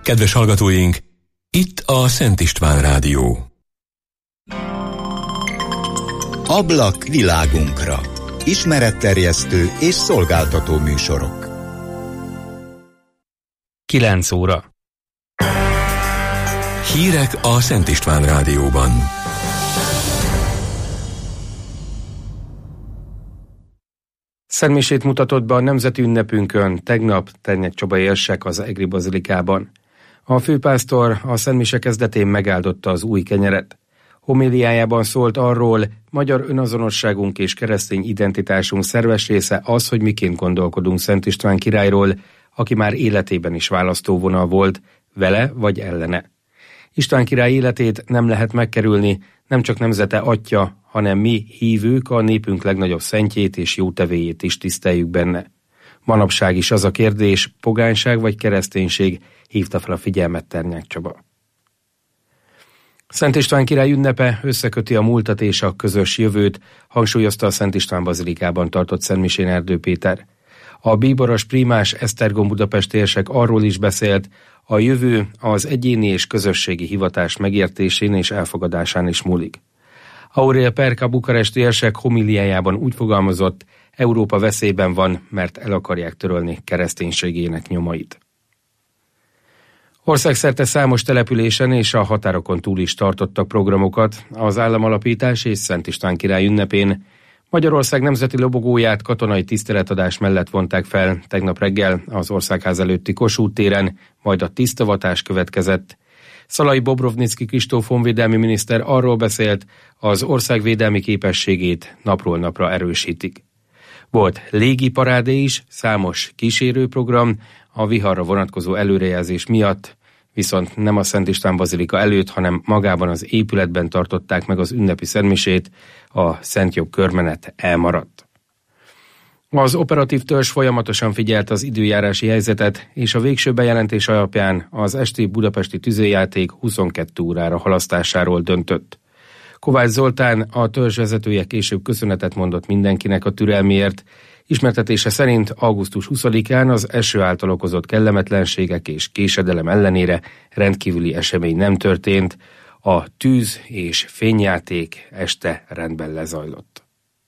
Kedves hallgatóink, itt a Szent István Rádió. Ablak világunkra. Ismeretterjesztő és szolgáltató műsorok. 9 óra. Hírek a Szent István Rádióban. Szentmisét mutatott be a nemzeti ünnepünkön tegnap Tennyek Csaba érsek az Egri Bazilikában. A főpásztor a szentmise kezdetén megáldotta az új kenyeret. Homéliájában szólt arról, magyar önazonosságunk és keresztény identitásunk szerves része az, hogy miként gondolkodunk Szent István királyról, aki már életében is választóvonal volt, vele vagy ellene. István király életét nem lehet megkerülni, nem csak nemzete atya, hanem mi hívők a népünk legnagyobb szentjét és jótevéjét is tiszteljük benne. Manapság is az a kérdés, pogányság vagy kereszténység, hívta fel a figyelmet Ternyák Csaba. Szent István király ünnepe összeköti a múltat és a közös jövőt, hangsúlyozta a Szent István Bazilikában tartott szentmisén Erdő Péter. A bíboros prímás Esztergom budapesti érsek arról is beszélt, a jövő az egyéni és közösségi hivatás megértésén és elfogadásán is múlik. Aurél Perka bukaresti érsek homiliájában úgy fogalmazott, Európa veszélyben van, mert el akarják törölni kereszténységének nyomait. Országszerte számos településen és a határokon túl is tartottak programokat az államalapítás és Szent István király ünnepén. Magyarország nemzeti lobogóját katonai tiszteletadás mellett vonták fel tegnap reggel az Országház előtti Kossuth téren, majd a tisztavatás következett. Szalai Bobrovnicki Kristóf honvédelmi miniszter arról beszélt, az ország védelmi képességét napról napra erősítik. Volt légiparádé is, számos kísérőprogram, a viharra vonatkozó előrejelzés miatt, viszont nem a Szent István Bazilika előtt, hanem magában az épületben tartották meg az ünnepi szentmisét, a Szentjobb körmenet elmaradt. Az operatív törzs folyamatosan figyelt az időjárási helyzetet, és a végső bejelentés alapján az esti budapesti tüzérjáték 22 órára halasztásáról döntött. Kovács Zoltán, a törzs vezetője később köszönetet mondott mindenkinek a türelméért. Ismertetése szerint augusztus 20-án az eső által okozott kellemetlenségek és késedelem ellenére rendkívüli esemény nem történt, a tűz és fényjáték este rendben lezajlott.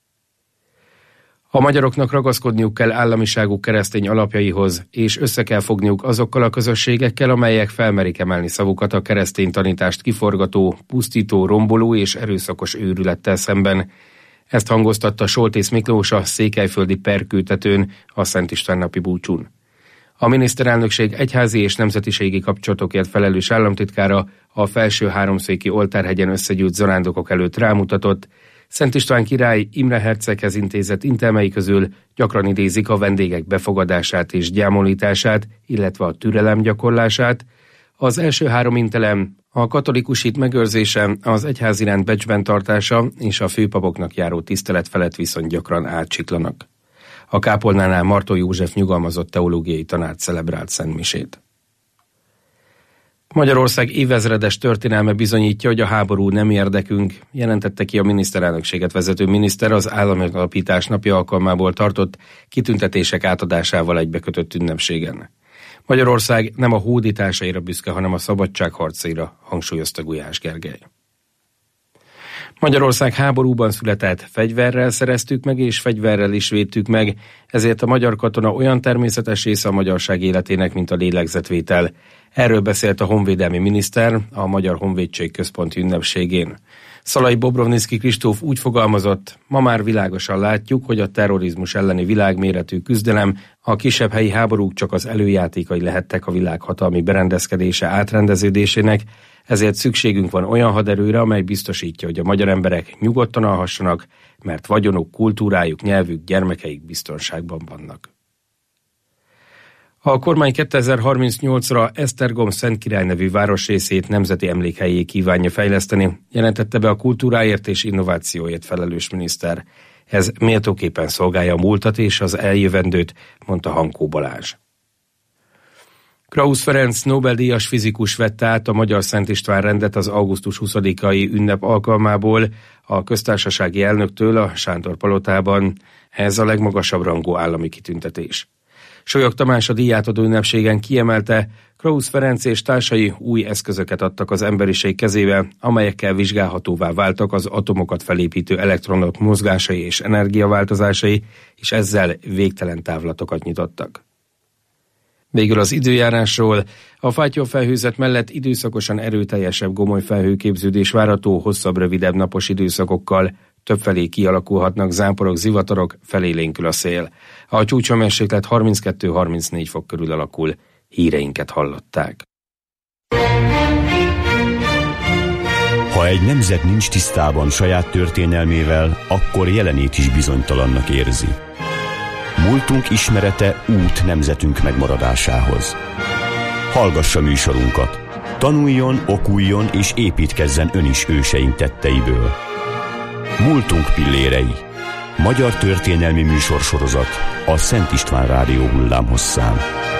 A magyaroknak ragaszkodniuk kell államiságuk keresztény alapjaihoz, és össze kell fogniuk azokkal a közösségekkel, amelyek felmerik emelni szavukat a keresztény tanítást kiforgató, pusztító, romboló és erőszakos őrülettel szemben. Ezt hangoztatta Soltész Miklós a székelyföldi Perkőtetőn a Szent István napi búcsún. A miniszterelnökség egyházi és nemzetiségi kapcsolatokért felelős államtitkára a Felső Háromszéki Oltárhegyen összegyűlt zarándokok előtt rámutatott, Szent István király Imre herceghez intézett intelmei közül gyakran idézik a vendégek befogadását és gyámolítását, illetve a türelem gyakorlását. Az első 3 intelem a katolikus hit megőrzése, az egyház iránt becsben tartása és a főpapoknak járó tisztelet felett viszont gyakran átsiklanak. A kápolnánál Martó József nyugalmazott teológiai tanárt celebrált szentmisét. Magyarország évezredes történelme bizonyítja, hogy a háború nem érdekünk, jelentette ki a miniszterelnökséget vezető miniszter az államalapítás napja alkalmából tartott kitüntetések átadásával egybekötött ünnepségen. Magyarország nem a hódításaira büszke, hanem a szabadságharcaira, hangsúlyozta Gulyás Gergely. Magyarország háborúban született, fegyverrel szereztük meg és fegyverrel is védtük meg, ezért a magyar katona olyan természetes része a magyarság életének, mint a lélegzetvétel. Erről beszélt a honvédelmi miniszter a Magyar Honvédség központi ünnepségén. Szalai Bobrovnicki Kristóf úgy fogalmazott, ma már világosan látjuk, hogy a terrorizmus elleni világméretű küzdelem, a kisebb helyi háborúk csak az előjátékai lehettek a világ hatalmi berendezkedése átrendeződésének, ezért szükségünk van olyan haderőre, amely biztosítja, hogy a magyar emberek nyugodtan alhassanak, mert vagyonuk, kultúrájuk, nyelvük, gyermekeik biztonságban vannak. A kormány 2038-ra Esztergom Szent Király nevű városrészét nemzeti emlékhelyé kívánja fejleszteni, jelentette be a kultúráért és innovációért felelős miniszter. Ez méltóképpen szolgálja a múltat és az eljövendőt, mondta Hankó Balázs. Krausz Ferenc Nobel-díjas fizikus vette át a Magyar Szent István rendet az augusztus 20-ai ünnep alkalmából a köztársasági elnöktől a Sándor palotában. Ez a legmagasabb rangú állami kitüntetés. Solyog Tamás a díjátadó ünnepségen kiemelte, Krausz Ferenc és társai új eszközöket adtak az emberiség kezébe, amelyekkel vizsgálhatóvá váltak az atomokat felépítő elektronok mozgásai és energiaváltozásai, és ezzel végtelen távlatokat nyitottak. Végül az időjárásról. A fátyolfelhőzet mellett időszakosan erőteljesebb gomoly felhőképződés várható hosszabb, rövidebb napos időszakokkal. Többfelé kialakulhatnak záporok, zivatarok, felélénkül a szél. A csúcshőmérséklet 32-34 fok körül alakul. Híreinket hallották. Ha egy nemzet nincs tisztában saját történelmével, akkor jelenét is bizonytalannak érzi. Múltunk ismerete út nemzetünk megmaradásához. Hallgassa műsorunkat. Tanuljon, okuljon és építkezzen ön is őseink tetteiből. Múltunk pillérei. Magyar történelmi műsorsorozat a Szent István Rádió hullámhosszán.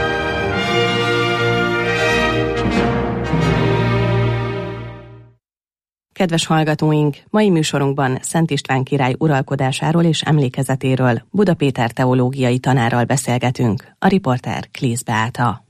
Kedves hallgatóink, mai műsorunkban Szent István király uralkodásáról és emlékezetéről Buda Péter teológiai tanárral beszélgetünk. A riporter Klész Beáta.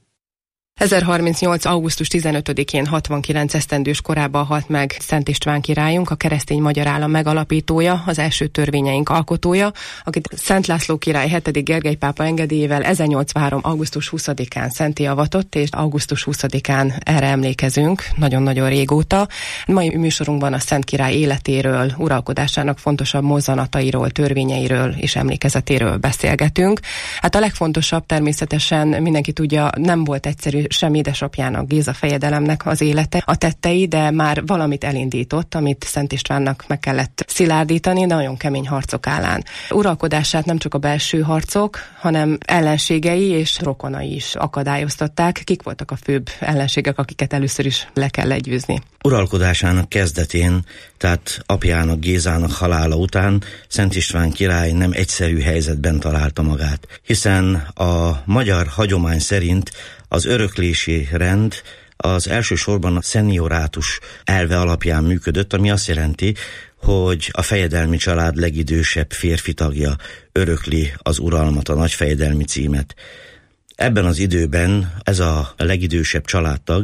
1038. augusztus 15-én 69 esztendős korában halt meg Szent István királyunk, a keresztény magyar állam megalapítója, az első törvényeink alkotója, akit Szent László király 7. Gergely pápa engedélyével 1083. augusztus 20-án szentté avatott, és augusztus 20-án erre emlékezünk nagyon-nagyon régóta. Mai műsorunkban a Szent király életéről, uralkodásának fontosabb mozzanatairól, törvényeiről és emlékezetéről beszélgetünk. Hát a legfontosabb természetesen mindenki tudja, nem volt egyszerű sem édesapjának, Géza fejedelemnek az élete, a tettei, de már valamit elindított, amit Szent Istvánnak meg kellett szilárdítani, nagyon kemény harcok állán. Uralkodását nem csak a belső harcok, hanem ellenségei és rokonai is akadályoztatták. Kik voltak a főbb ellenségek, akiket először is le kell legyőzni? Uralkodásának kezdetén, tehát apjának, Gézának halála után Szent István király nem egyszerű helyzetben találta magát, hiszen a magyar hagyomány szerint az öröklési rend az elsősorban a szeniorátus elve alapján működött, ami azt jelenti, hogy a fejedelmi család legidősebb férfi tagja örökli az uralmat, a nagyfejedelmi címet. Ebben az időben ez a legidősebb családtag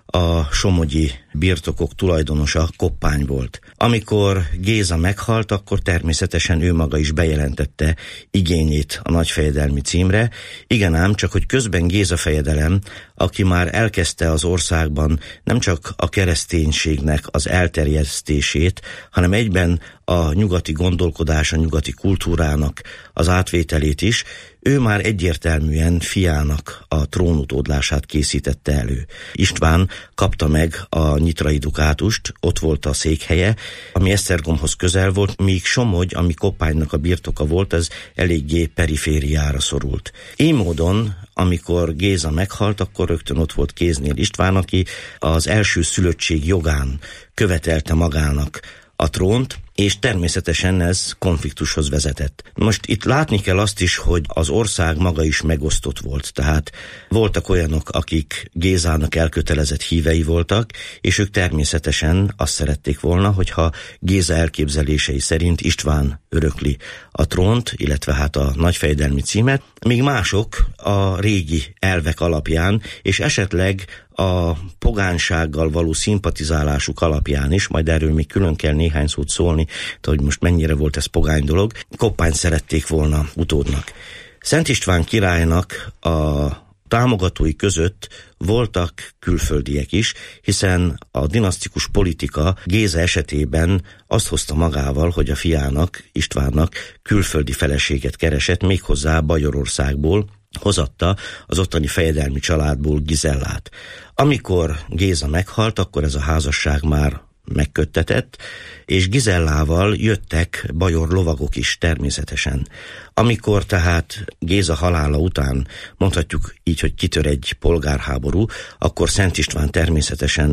a somogyi birtokok tulajdonosa Koppány volt. Amikor Géza meghalt, akkor természetesen ő maga is bejelentette igényét a nagyfejedelmi címre. Igen ám, csak hogy közben Géza fejedelem, aki már elkezdte az országban nem csak a kereszténységnek az elterjesztését, hanem egyben a nyugati gondolkodás, a nyugati kultúrának az átvételét is, ő már egyértelműen fiának a trónutódlását készítette elő. István kapta meg a nyitrai dukátust, ott volt a székhelye, ami Esztergomhoz közel volt, míg Somogy, ami Koppánynak a birtoka volt, ez eléggé perifériára szorult. Így módon, amikor Géza meghalt, akkor rögtön ott volt kéznél István, aki az első szülöttség jogán követelte magának a trónt, és természetesen ez konfliktushoz vezetett. Most itt látni kell azt is, hogy az ország maga is megosztott volt, tehát voltak olyanok, akik Gézának elkötelezett hívei voltak, és ők természetesen azt szerették volna, hogyha Géza elképzelései szerint István örökli a trónt, illetve hát a nagyfejedelmi címet, míg mások a régi elvek alapján, és esetleg a pogánsággal való szimpatizálásuk alapján is, majd erről még külön kell néhány szót szólni, hogy most mennyire volt ez pogány dolog, Koppányt szerették volna utódnak. Szent István királynak a támogatói között voltak külföldiek is, hiszen a dinasztikus politika Géza esetében azt hozta magával, hogy a fiának, Istvánnak külföldi feleséget keresett, méghozzá Bajorországból, hozatta az ottani fejedelmi családból Gizellát. Amikor Géza meghalt, akkor ez a házasság már megköttetett, és Gizellával jöttek bajor lovagok is természetesen. Amikor tehát Géza halála után mondhatjuk így, hogy kitör egy polgárháború, akkor Szent István természetesen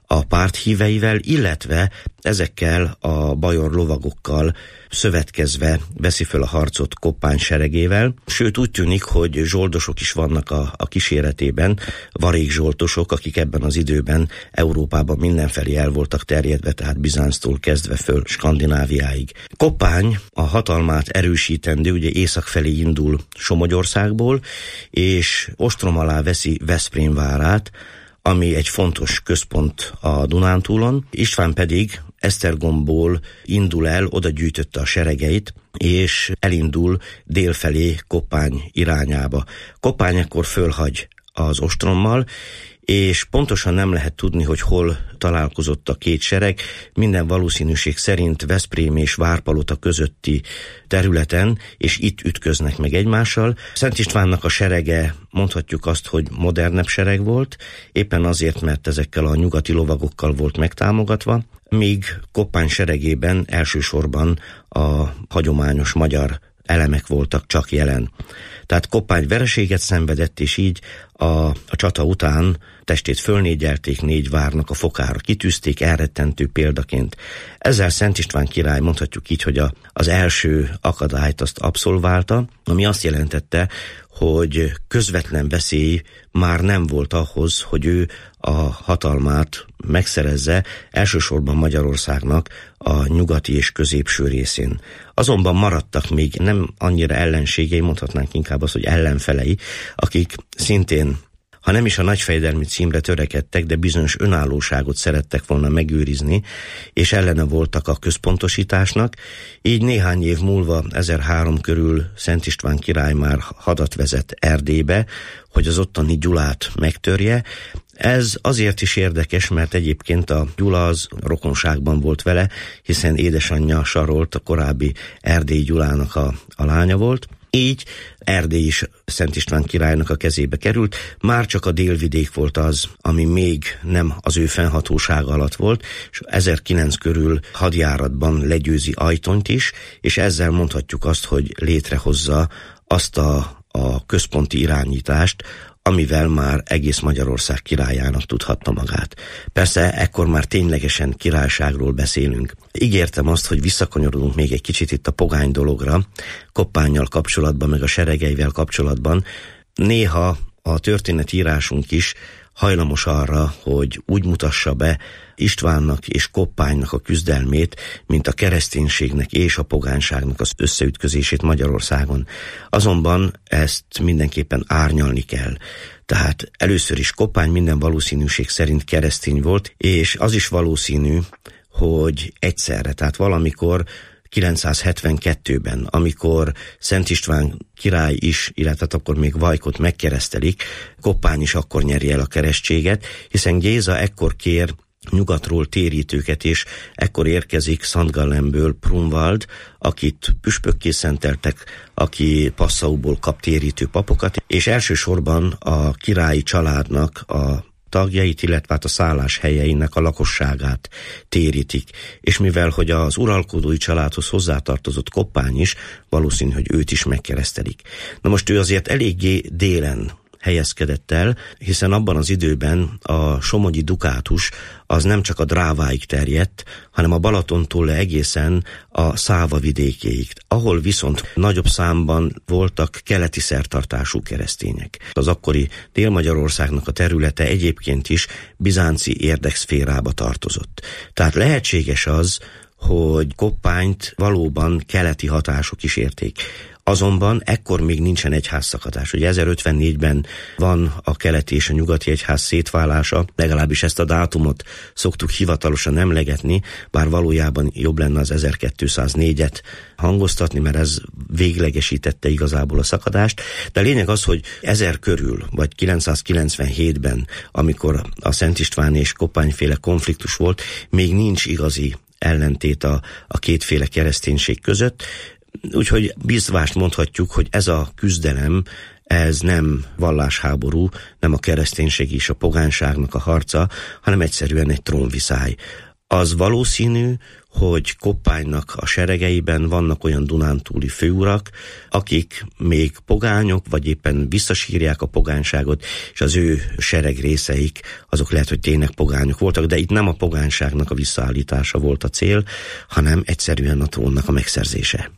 a párt híveivel, illetve ezekkel a bajor lovagokkal szövetkezve veszi föl a harcot Koppány seregével. Sőt, úgy tűnik, hogy zsoldosok is vannak a kíséretében, varégzsoltosok, akik ebben az időben Európában mindenfelé el voltak terjedve, tehát Bizánctól kezdve föl Skandináviáig. Koppány a hatalmát erősítendő, ugye észak felé indul Somogyországból, és ostrom alá veszi Veszprém várát, ami egy fontos központ a Dunántúlon. István pedig Esztergomból indul el, oda gyűjtötte a seregeit, és elindul délfelé Koppány irányába. Koppány ekkor fölhagy az ostrommal, és pontosan nem lehet tudni, hogy hol találkozott a két sereg. Minden valószínűség szerint Veszprém és Várpalota közötti területen, és itt ütköznek meg egymással. Szent Istvánnak a serege, mondhatjuk azt, hogy modernebb sereg volt, éppen azért, mert ezekkel a nyugati lovagokkal volt megtámogatva, míg Koppány seregében elsősorban a hagyományos magyar elemek voltak csak jelen. Tehát Koppány vereséget szenvedett, és így a csata után testét fölnégyelték, 4 várnak a fokára kitűzték, elrettentő példaként. Ezzel Szent István király, mondhatjuk így, hogy az első akadályt azt abszolválta, ami azt jelentette, hogy közvetlen veszély már nem volt ahhoz, hogy ő a hatalmát megszerezze, elsősorban Magyarországnak a nyugati és középső részén. Azonban maradtak még nem annyira ellenségei, mondhatnánk inkább azt, hogy ellenfelei, akik szintén, ha nem is a nagyfejedelmi címre törekedtek, de bizonyos önállóságot szerettek volna megőrizni, és ellene voltak a központosításnak. Így néhány év múlva, 1003 körül Szent István király már hadat vezet Erdélybe, hogy az ottani Gyulát megtörje. Ez azért is érdekes, mert egyébként a Gyula az rokonságban volt vele, hiszen édesanyja Sarolt, a korábbi Erdélyi Gyulának a lánya volt. Így Erdély is Szent István királynak a kezébe került, már csak a délvidék volt az, ami még nem az ő fennhatósága alatt volt, és 1009 körül hadjáratban legyőzi Ajtonyt is, és ezzel mondhatjuk azt, hogy létrehozza azt a központi irányítást, amivel már egész Magyarország királyának tudhatta magát. Persze ekkor már ténylegesen királyságról beszélünk. Ígértem azt, hogy visszakanyarodunk még egy kicsit itt a pogány dologra, Koppánnyal kapcsolatban, meg a seregeivel kapcsolatban. Néha a történetírásunk is hajlamos arra, hogy úgy mutassa be Istvánnak és Koppánynak a küzdelmét, mint a kereszténységnek és a pogányságnak az összeütközését Magyarországon. Azonban ezt mindenképpen árnyalni kell. Tehát először is Koppány minden valószínűség szerint keresztény volt, és az is valószínű, hogy egyszerre, tehát valamikor 972-ben, amikor Szent István király is, illetve akkor még Vajkot megkeresztelik, Koppány is akkor nyeri el a keresztséget, hiszen Géza ekkor kér nyugatról térítőket, és ekkor érkezik Szentgallemből Prunwald, akit püspökké szenteltek, aki Passauból kap térítő papokat, és elsősorban a királyi családnak a tagjait, illetve a szállás helyeinek a lakosságát térítik. És mivel, hogy az uralkodói családhoz hozzátartozott Koppány is, valószínű, hogy őt is megkeresztelik. Na most ő azért eléggé délen helyezkedett el, hiszen abban az időben a somogyi dukátus az nem csak a Dráváig terjedt, hanem a Balatontól le egészen a Száva vidékéig, ahol viszont nagyobb számban voltak keleti szertartású keresztények. Az akkori Dél-Magyarországnak a területe egyébként is bizánci érdekszférába tartozott. Tehát lehetséges az, hogy Koppányt valóban keleti hatások is érték. Azonban ekkor még nincsen egyházszakadás. Ugye 1054-ben van a keleti és a nyugati egyház szétválása, legalábbis ezt a dátumot szoktuk hivatalosan emlegetni, bár valójában jobb lenne az 1204-et hangoztatni, mert ez véglegesítette igazából a szakadást. De a lényeg az, hogy 1000 körül, vagy 997-ben, amikor a Szent István és Koppányféle konfliktus volt, még nincs igazi ellentét a kétféle kereszténység között. Úgyhogy bízvást mondhatjuk, hogy ez a küzdelem, ez nem vallásháború, nem a kereszténység és a pogányságnak a harca, hanem egyszerűen egy trónviszály. Az valószínű, hogy Koppánynak a seregeiben vannak olyan dunántúli főurak, akik még pogányok, vagy éppen visszasírják a pogányságot, és az ő seregrészeik, azok lehet, hogy tényleg pogányok voltak, de itt nem a pogányságnak a visszaállítása volt a cél, hanem egyszerűen a trónnak a megszerzése.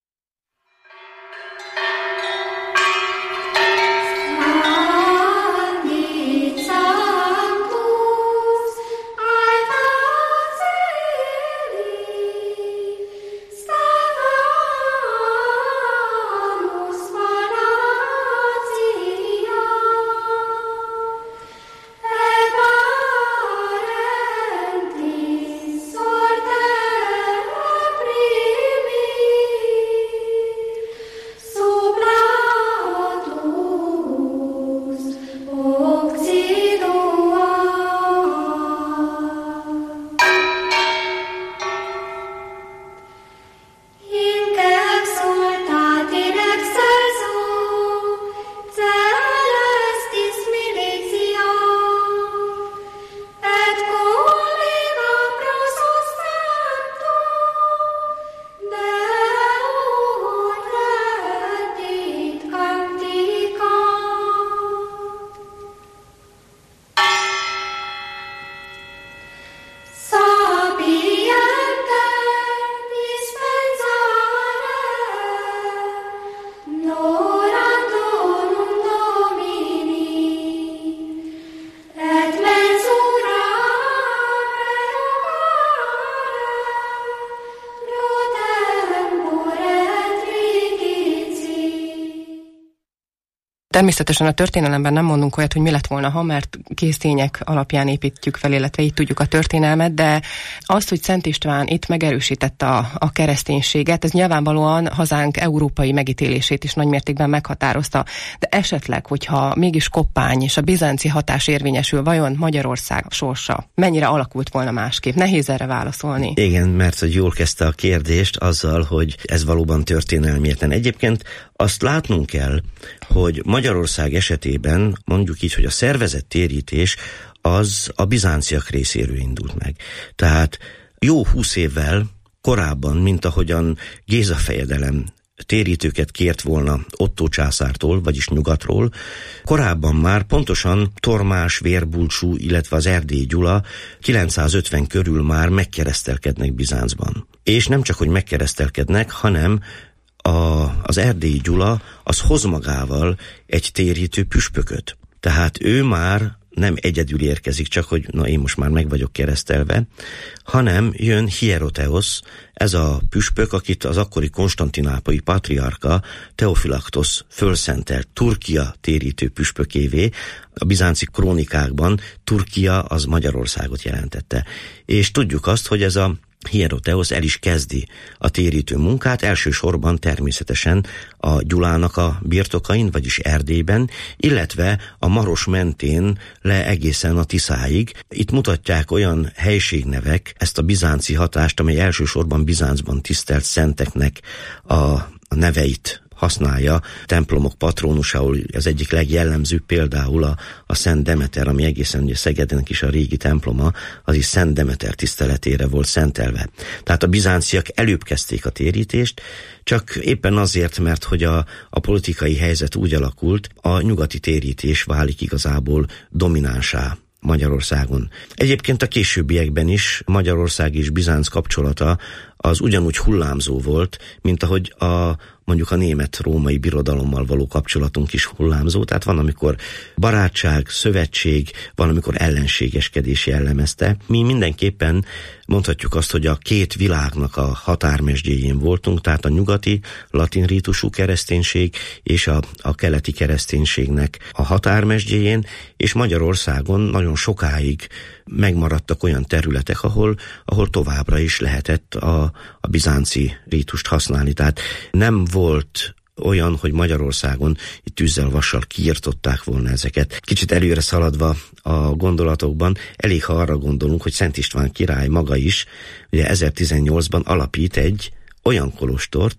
Természetesen a történelemben nem mondunk olyat, hogy mi lett volna, ha, mert késztények alapján építjük fel, illetve így tudjuk a történelmet, de azt, hogy Szent István itt megerősítette a kereszténységet, ez nyilvánvalóan hazánk európai megítélését is nagymértékben meghatározta. De esetleg, hogyha mégis Koppány és a bizánci hatás érvényesül, vajon Magyarország sorsa mennyire alakult volna másképp? Nehéz erre válaszolni. Igen, mert hogy jól kezdte a kérdést azzal, hogy ez valóban történelmietlen. Egyébként azt látnunk kell, hogy Magyarország esetében mondjuk így, hogy a szervezett térítés az a bizánciak részéről indult meg. Tehát jó 20 évvel korábban, mint ahogyan Géza fejedelem térítőket kért volna Ottó császártól, vagyis nyugatról, korábban már pontosan Tormás, Vérbulcsú, illetve az Erdélyi Gyula 950 körül már megkeresztelkednek Bizáncban. És nem csak, hogy megkeresztelkednek, hanem az Erdélyi Gyula az hoz magával egy térítő püspököt. Tehát ő már nem egyedül érkezik, csak hogy na én most már meg vagyok keresztelve, hanem jön Hieroteosz, ez a püspök, akit az akkori konstantinápolyi patriarka Teofilaktosz fölszentelt Turkia térítő püspökévé. A bizánci krónikákban Turkia az Magyarországot jelentette. És tudjuk azt, hogy ez a Hieroteosz el is kezdi a térítő munkát, elsősorban természetesen a Gyulának a birtokain, vagyis Erdélyben, illetve a Maros mentén le egészen a Tiszáig. Itt mutatják olyan helységnevek ezt a bizánci hatást, amely elsősorban Bizáncban tisztelt szenteknek a neveit használja. Templomok patrónusául az egyik legjellemzőbb például a Szent Demeter, ami egészen ugye Szegednek is a régi temploma, az is Szent Demeter tiszteletére volt szentelve. Tehát a bizánciak előbb kezdték a térítést, csak éppen azért, mert hogy a politikai helyzet úgy alakult, a nyugati térítés válik igazából dominánsá Magyarországon. Egyébként a későbbiekben is Magyarország és Bizánc kapcsolata az ugyanúgy hullámzó volt, mint ahogy mondjuk a német-római birodalommal való kapcsolatunk is hullámzó, tehát van, amikor barátság, szövetség, van, amikor ellenségeskedés jellemezte. Mi mindenképpen mondhatjuk azt, hogy a két világnak a határmesdjéjén voltunk, tehát a nyugati latin rítusú kereszténység és a keleti kereszténységnek a határmesdjéjén, és Magyarországon nagyon sokáig megmaradtak olyan területek, ahol továbbra is lehetett a bizánci rítust használni. Tehát nem volt olyan, hogy Magyarországon itt tűzzel vassal kiirtották volna ezeket. Kicsit előre szaladva a gondolatokban, elég ha arra gondolunk, hogy Szent István király maga is ugye 1018-ban alapít egy olyan kolostort,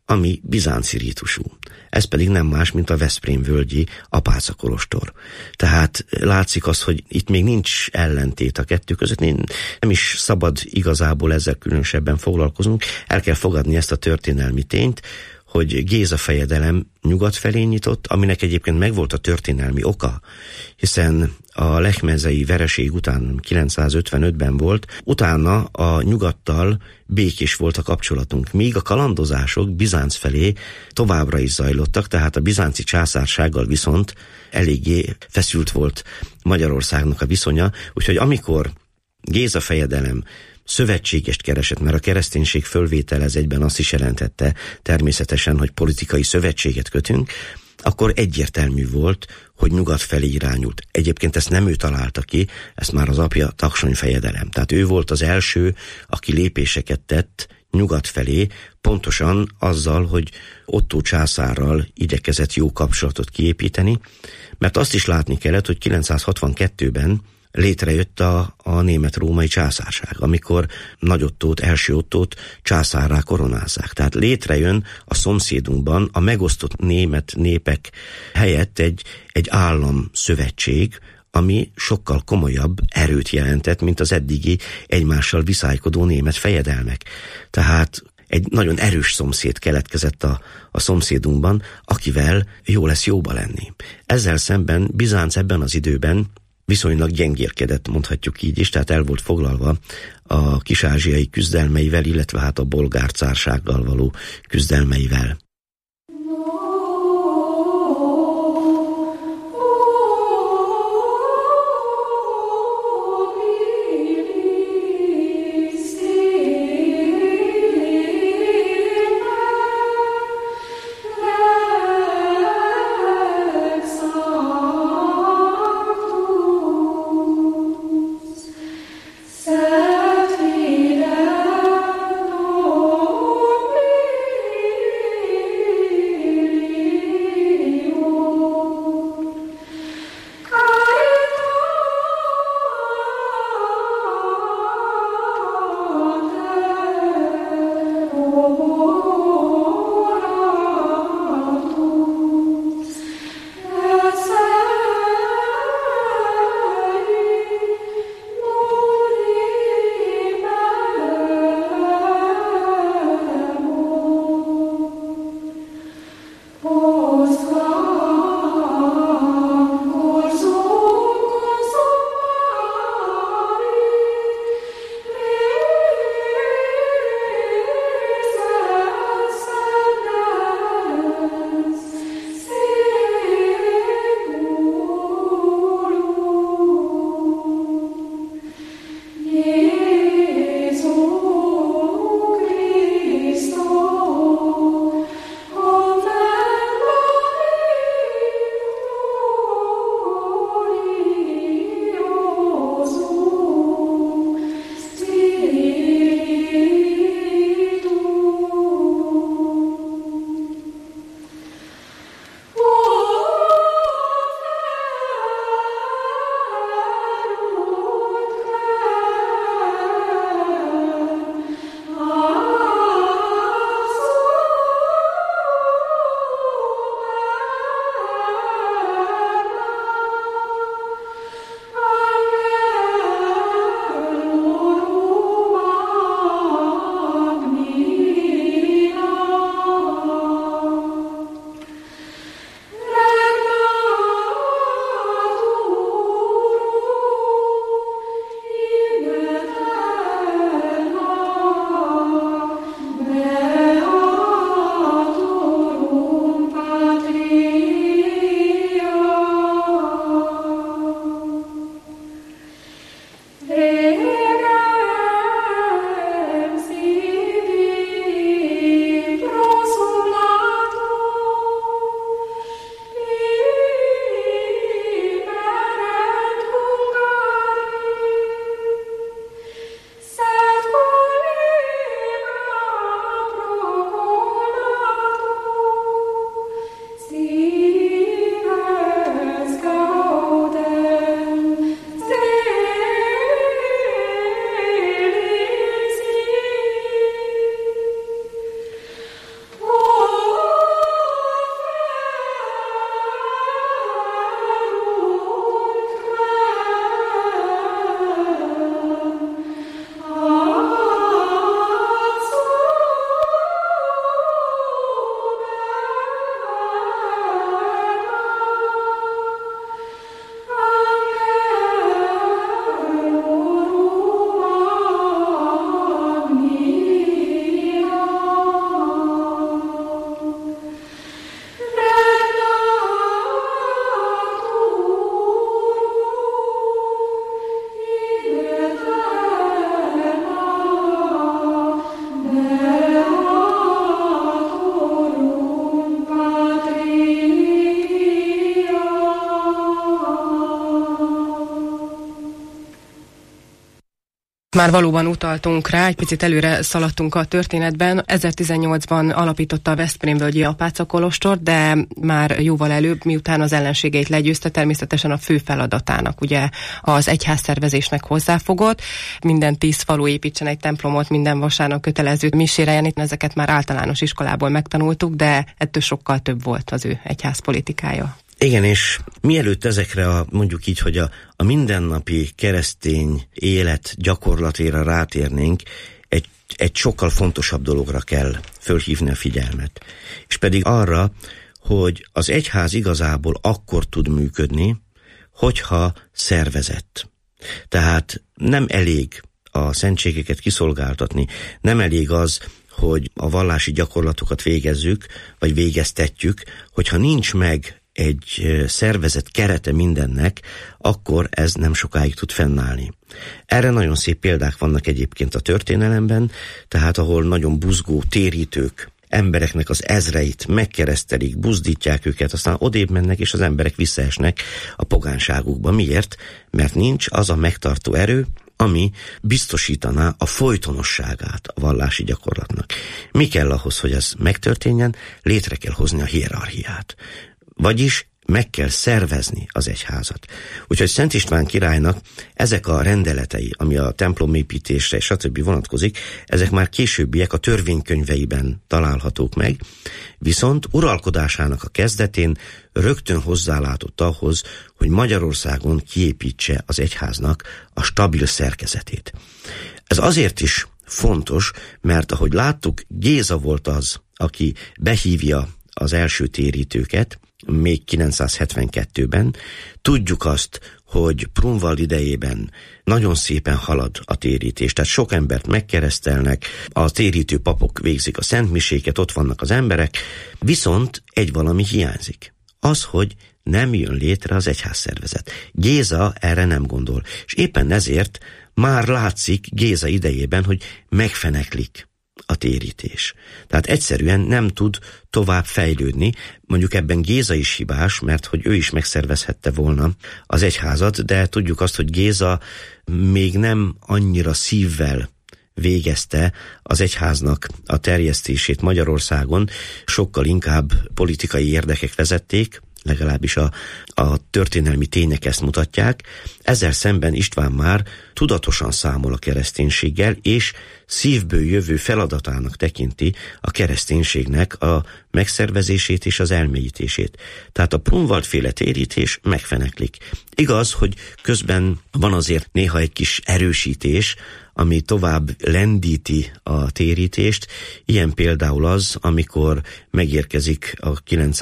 ami bizánci rítusú. Ez pedig nem más, mint a Veszprém völgyi apáca kolostor. Tehát látszik az, hogy itt még nincs ellentét a kettő között, nem is szabad igazából ezzel különösebben foglalkoznunk. El kell fogadni ezt a történelmi tényt, hogy Géza fejedelem nyugat felé nyitott, aminek egyébként megvolt a történelmi oka, hiszen a lechmezei vereség után 955-ben volt, utána a nyugattal békés volt a kapcsolatunk, míg a kalandozások Bizánc felé továbbra is zajlottak, tehát a bizánci császársággal viszont eléggé feszült volt Magyarországnak a viszonya, úgyhogy amikor Géza fejedelem szövetségest keresett, mert a kereszténység fölvétele ez egyben azt is jelentette természetesen, hogy politikai szövetséget kötünk, akkor egyértelmű volt, hogy nyugat felé irányult. Egyébként ezt nem ő találta ki, ezt már az apja Taksony fejedelem. Tehát ő volt az első, aki lépéseket tett nyugat felé, pontosan azzal, hogy Ottó császárral igyekezett jó kapcsolatot kiépíteni, mert azt is látni kellett, hogy 962-ben létrejött a német-római császárság, amikor Nagy Ottót, első Ottót császárrá koronázzák. Tehát létrejön a szomszédunkban a megosztott német népek helyett egy államszövetség, ami sokkal komolyabb erőt jelentett, mint az eddigi egymással viszálykodó német fejedelmek. Tehát egy nagyon erős szomszéd keletkezett a szomszédunkban, akivel jó lesz jóba lenni. Ezzel szemben Bizánc ebben az időben viszonylag gyengérkedett, mondhatjuk így is, tehát el volt foglalva a kis-ázsiai küzdelmeivel, illetve hát a bolgár cársággal való küzdelmeivel. Már valóban utaltunk rá, egy picit előre szaladtunk a történetben. 1018-ban alapította a Veszprémvölgyi Apáca kolostort, de már jóval előbb, miután az ellenségeit legyőzte, természetesen a fő feladatának, ugye az egyházszervezésnek hozzáfogott. Minden 10 falu építsen egy templomot, minden vasárnap kötelező misére jeleníteni, ezeket már általános iskolából megtanultuk, de ettől sokkal több volt az ő egyházpolitikája. Igen, és mielőtt ezekre mondjuk így, hogy a mindennapi keresztény élet gyakorlatéra rátérnénk, egy sokkal fontosabb dologra kell fölhívni a figyelmet. És pedig arra, hogy az egyház igazából akkor tud működni, hogyha szervezett. Tehát nem elég a szentségeket kiszolgáltatni, nem elég az, hogy a vallási gyakorlatokat végezzük, vagy végeztetjük, hogyha nincs meg egy szervezet kerete mindennek, akkor ez nem sokáig tud fennállni. Erre nagyon szép példák vannak egyébként a történelemben, tehát ahol nagyon buzgó térítők embereknek az ezreit megkeresztelik, buzdítják őket, aztán odébb mennek, és az emberek visszaesnek a pogánságukba. Miért? Mert nincs az a megtartó erő, ami biztosítaná a folytonosságát a vallási gyakorlatnak. Mi kell ahhoz, hogy ez megtörténjen? Létre kell hozni a hierarchiát. Vagyis meg kell szervezni az egyházat. Úgyhogy Szent István királynak ezek a rendeletei, ami a templomépítésre és stb. Vonatkozik, ezek már későbbiek a törvénykönyveiben találhatók meg, viszont uralkodásának a kezdetén rögtön hozzálátott ahhoz, hogy Magyarországon kiépítse az egyháznak a stabil szerkezetét. Ez azért is fontos, mert ahogy láttuk, Géza volt az, aki behívja az első térítőket, még 972-ben. Tudjuk azt, hogy Prunvald idejében nagyon szépen halad a térítés, tehát sok embert megkeresztelnek, a térítő papok végzik a szentmiséket, ott vannak az emberek, viszont egy valami hiányzik. Az, hogy nem jön létre az egyházszervezet. Géza erre nem gondol, és éppen ezért már látszik Géza idejében, hogy megfeneklik a térítés. Tehát egyszerűen nem tud tovább fejlődni. Mondjuk ebben Géza is hibás, mert hogy ő is megszervezhette volna az egyházat, de tudjuk azt, hogy Géza még nem annyira szívvel végezte az egyháznak a terjesztését Magyarországon, sokkal inkább politikai érdekek vezették, legalábbis a történelmi tények ezt mutatják. Ezzel szemben István már tudatosan számol a kereszténységgel, és szívből jövő feladatának tekinti a kereszténységnek a megszervezését és az elmélyítését. Tehát a Prunvald-féle térítés megfeneklik. Igaz, hogy közben van azért néha egy kis erősítés, ami tovább lendíti a térítést. Ilyen például az, amikor megérkezik a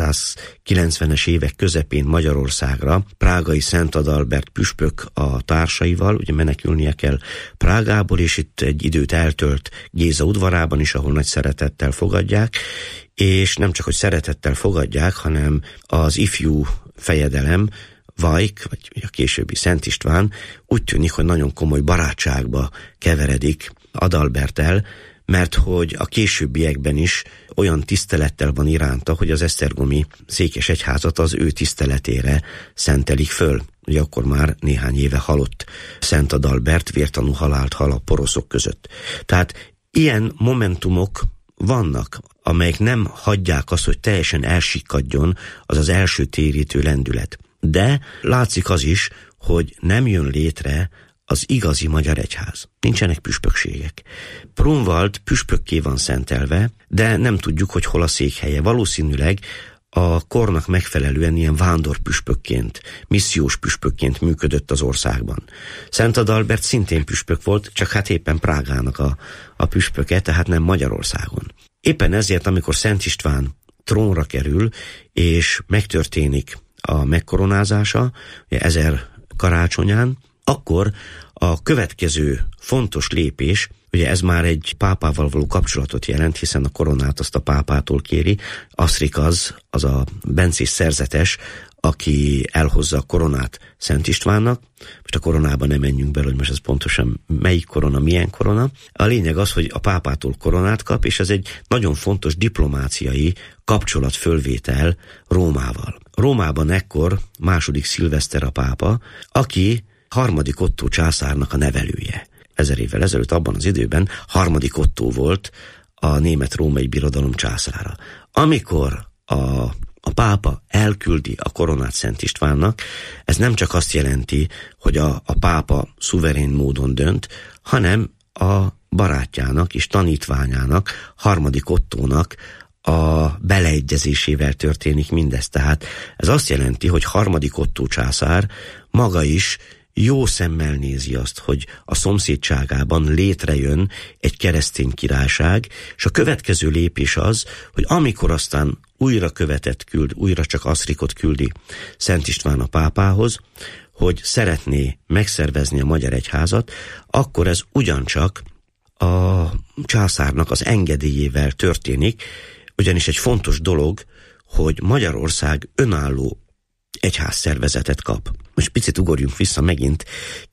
990-es évek közepén Magyarországra prágai Szent Adalbert püspök a társaival, ugye menekülnie kell Prágából, és itt egy időt eltölt Géza udvarában is, ahol nagy szeretettel fogadják, és nem csak, hogy szeretettel fogadják, hanem az ifjú fejedelem, Vajk, vagy a későbbi Szent István úgy tűnik, hogy nagyon komoly barátságba keveredik Adalberttel, mert hogy a későbbiekben is olyan tisztelettel van iránta, hogy az esztergomi székes egyházat az ő tiszteletére szentelik föl. Ugye akkor már néhány éve halott Szent Adalbert, vértanú halált hal a poroszok között. Tehát ilyen momentumok vannak, amelyek nem hagyják azt, hogy teljesen elsikkadjon az az első térítő lendület. De látszik az is, hogy nem jön létre az igazi magyar egyház. Nincsenek püspökségek. Prunvald püspökké van szentelve, de nem tudjuk, hogy hol a székhelye. Valószínűleg a kornak megfelelően ilyen vándorpüspökként, missziós püspökként működött az országban. Szent Adalbert szintén püspök volt, csak hát éppen Prágának a püspöke, tehát nem Magyarországon. Éppen ezért, amikor Szent István trónra kerül, és megtörténik a megkoronázása, ugye 1000 karácsonyán, akkor a következő fontos lépés, ugye ez már egy pápával való kapcsolatot jelent, hiszen a koronát azt a pápától kéri. Aszrik az a bencés szerzetes, aki elhozza a koronát Szent Istvánnak. Most a koronában nem menjünk bele, hogy most ez pontosan melyik korona, milyen korona. A lényeg az, hogy a pápától koronát kap, és ez egy nagyon fontos diplomáciai kapcsolatfölvétel Rómával. Rómában ekkor II. Szilveszter a pápa, aki 3. Ottó császárnak a nevelője. 1000 évvel ezelőtt, abban az időben harmadik Ottó volt a német-római birodalom császára. Amikor a pápa elküldi a koronát Szent Istvánnak, ez nem csak azt jelenti, hogy a pápa szuverén módon dönt, hanem a barátjának és tanítványának, harmadik Ottónak a beleegyezésével történik mindez. Tehát ez azt jelenti, hogy harmadik Ottó császár maga is jó szemmel nézi azt, hogy a szomszédságában létrejön egy keresztény királyság, és a következő lépés az, hogy amikor aztán újra követet küld, újra csak Aszrikot küldi Szent István a pápához, hogy szeretné megszervezni a magyar egyházat, akkor ez ugyancsak a császárnak az engedélyével történik, ugyanis egy fontos dolog, hogy Magyarország önálló egyházszervezetet kap. Most picit ugorjunk vissza megint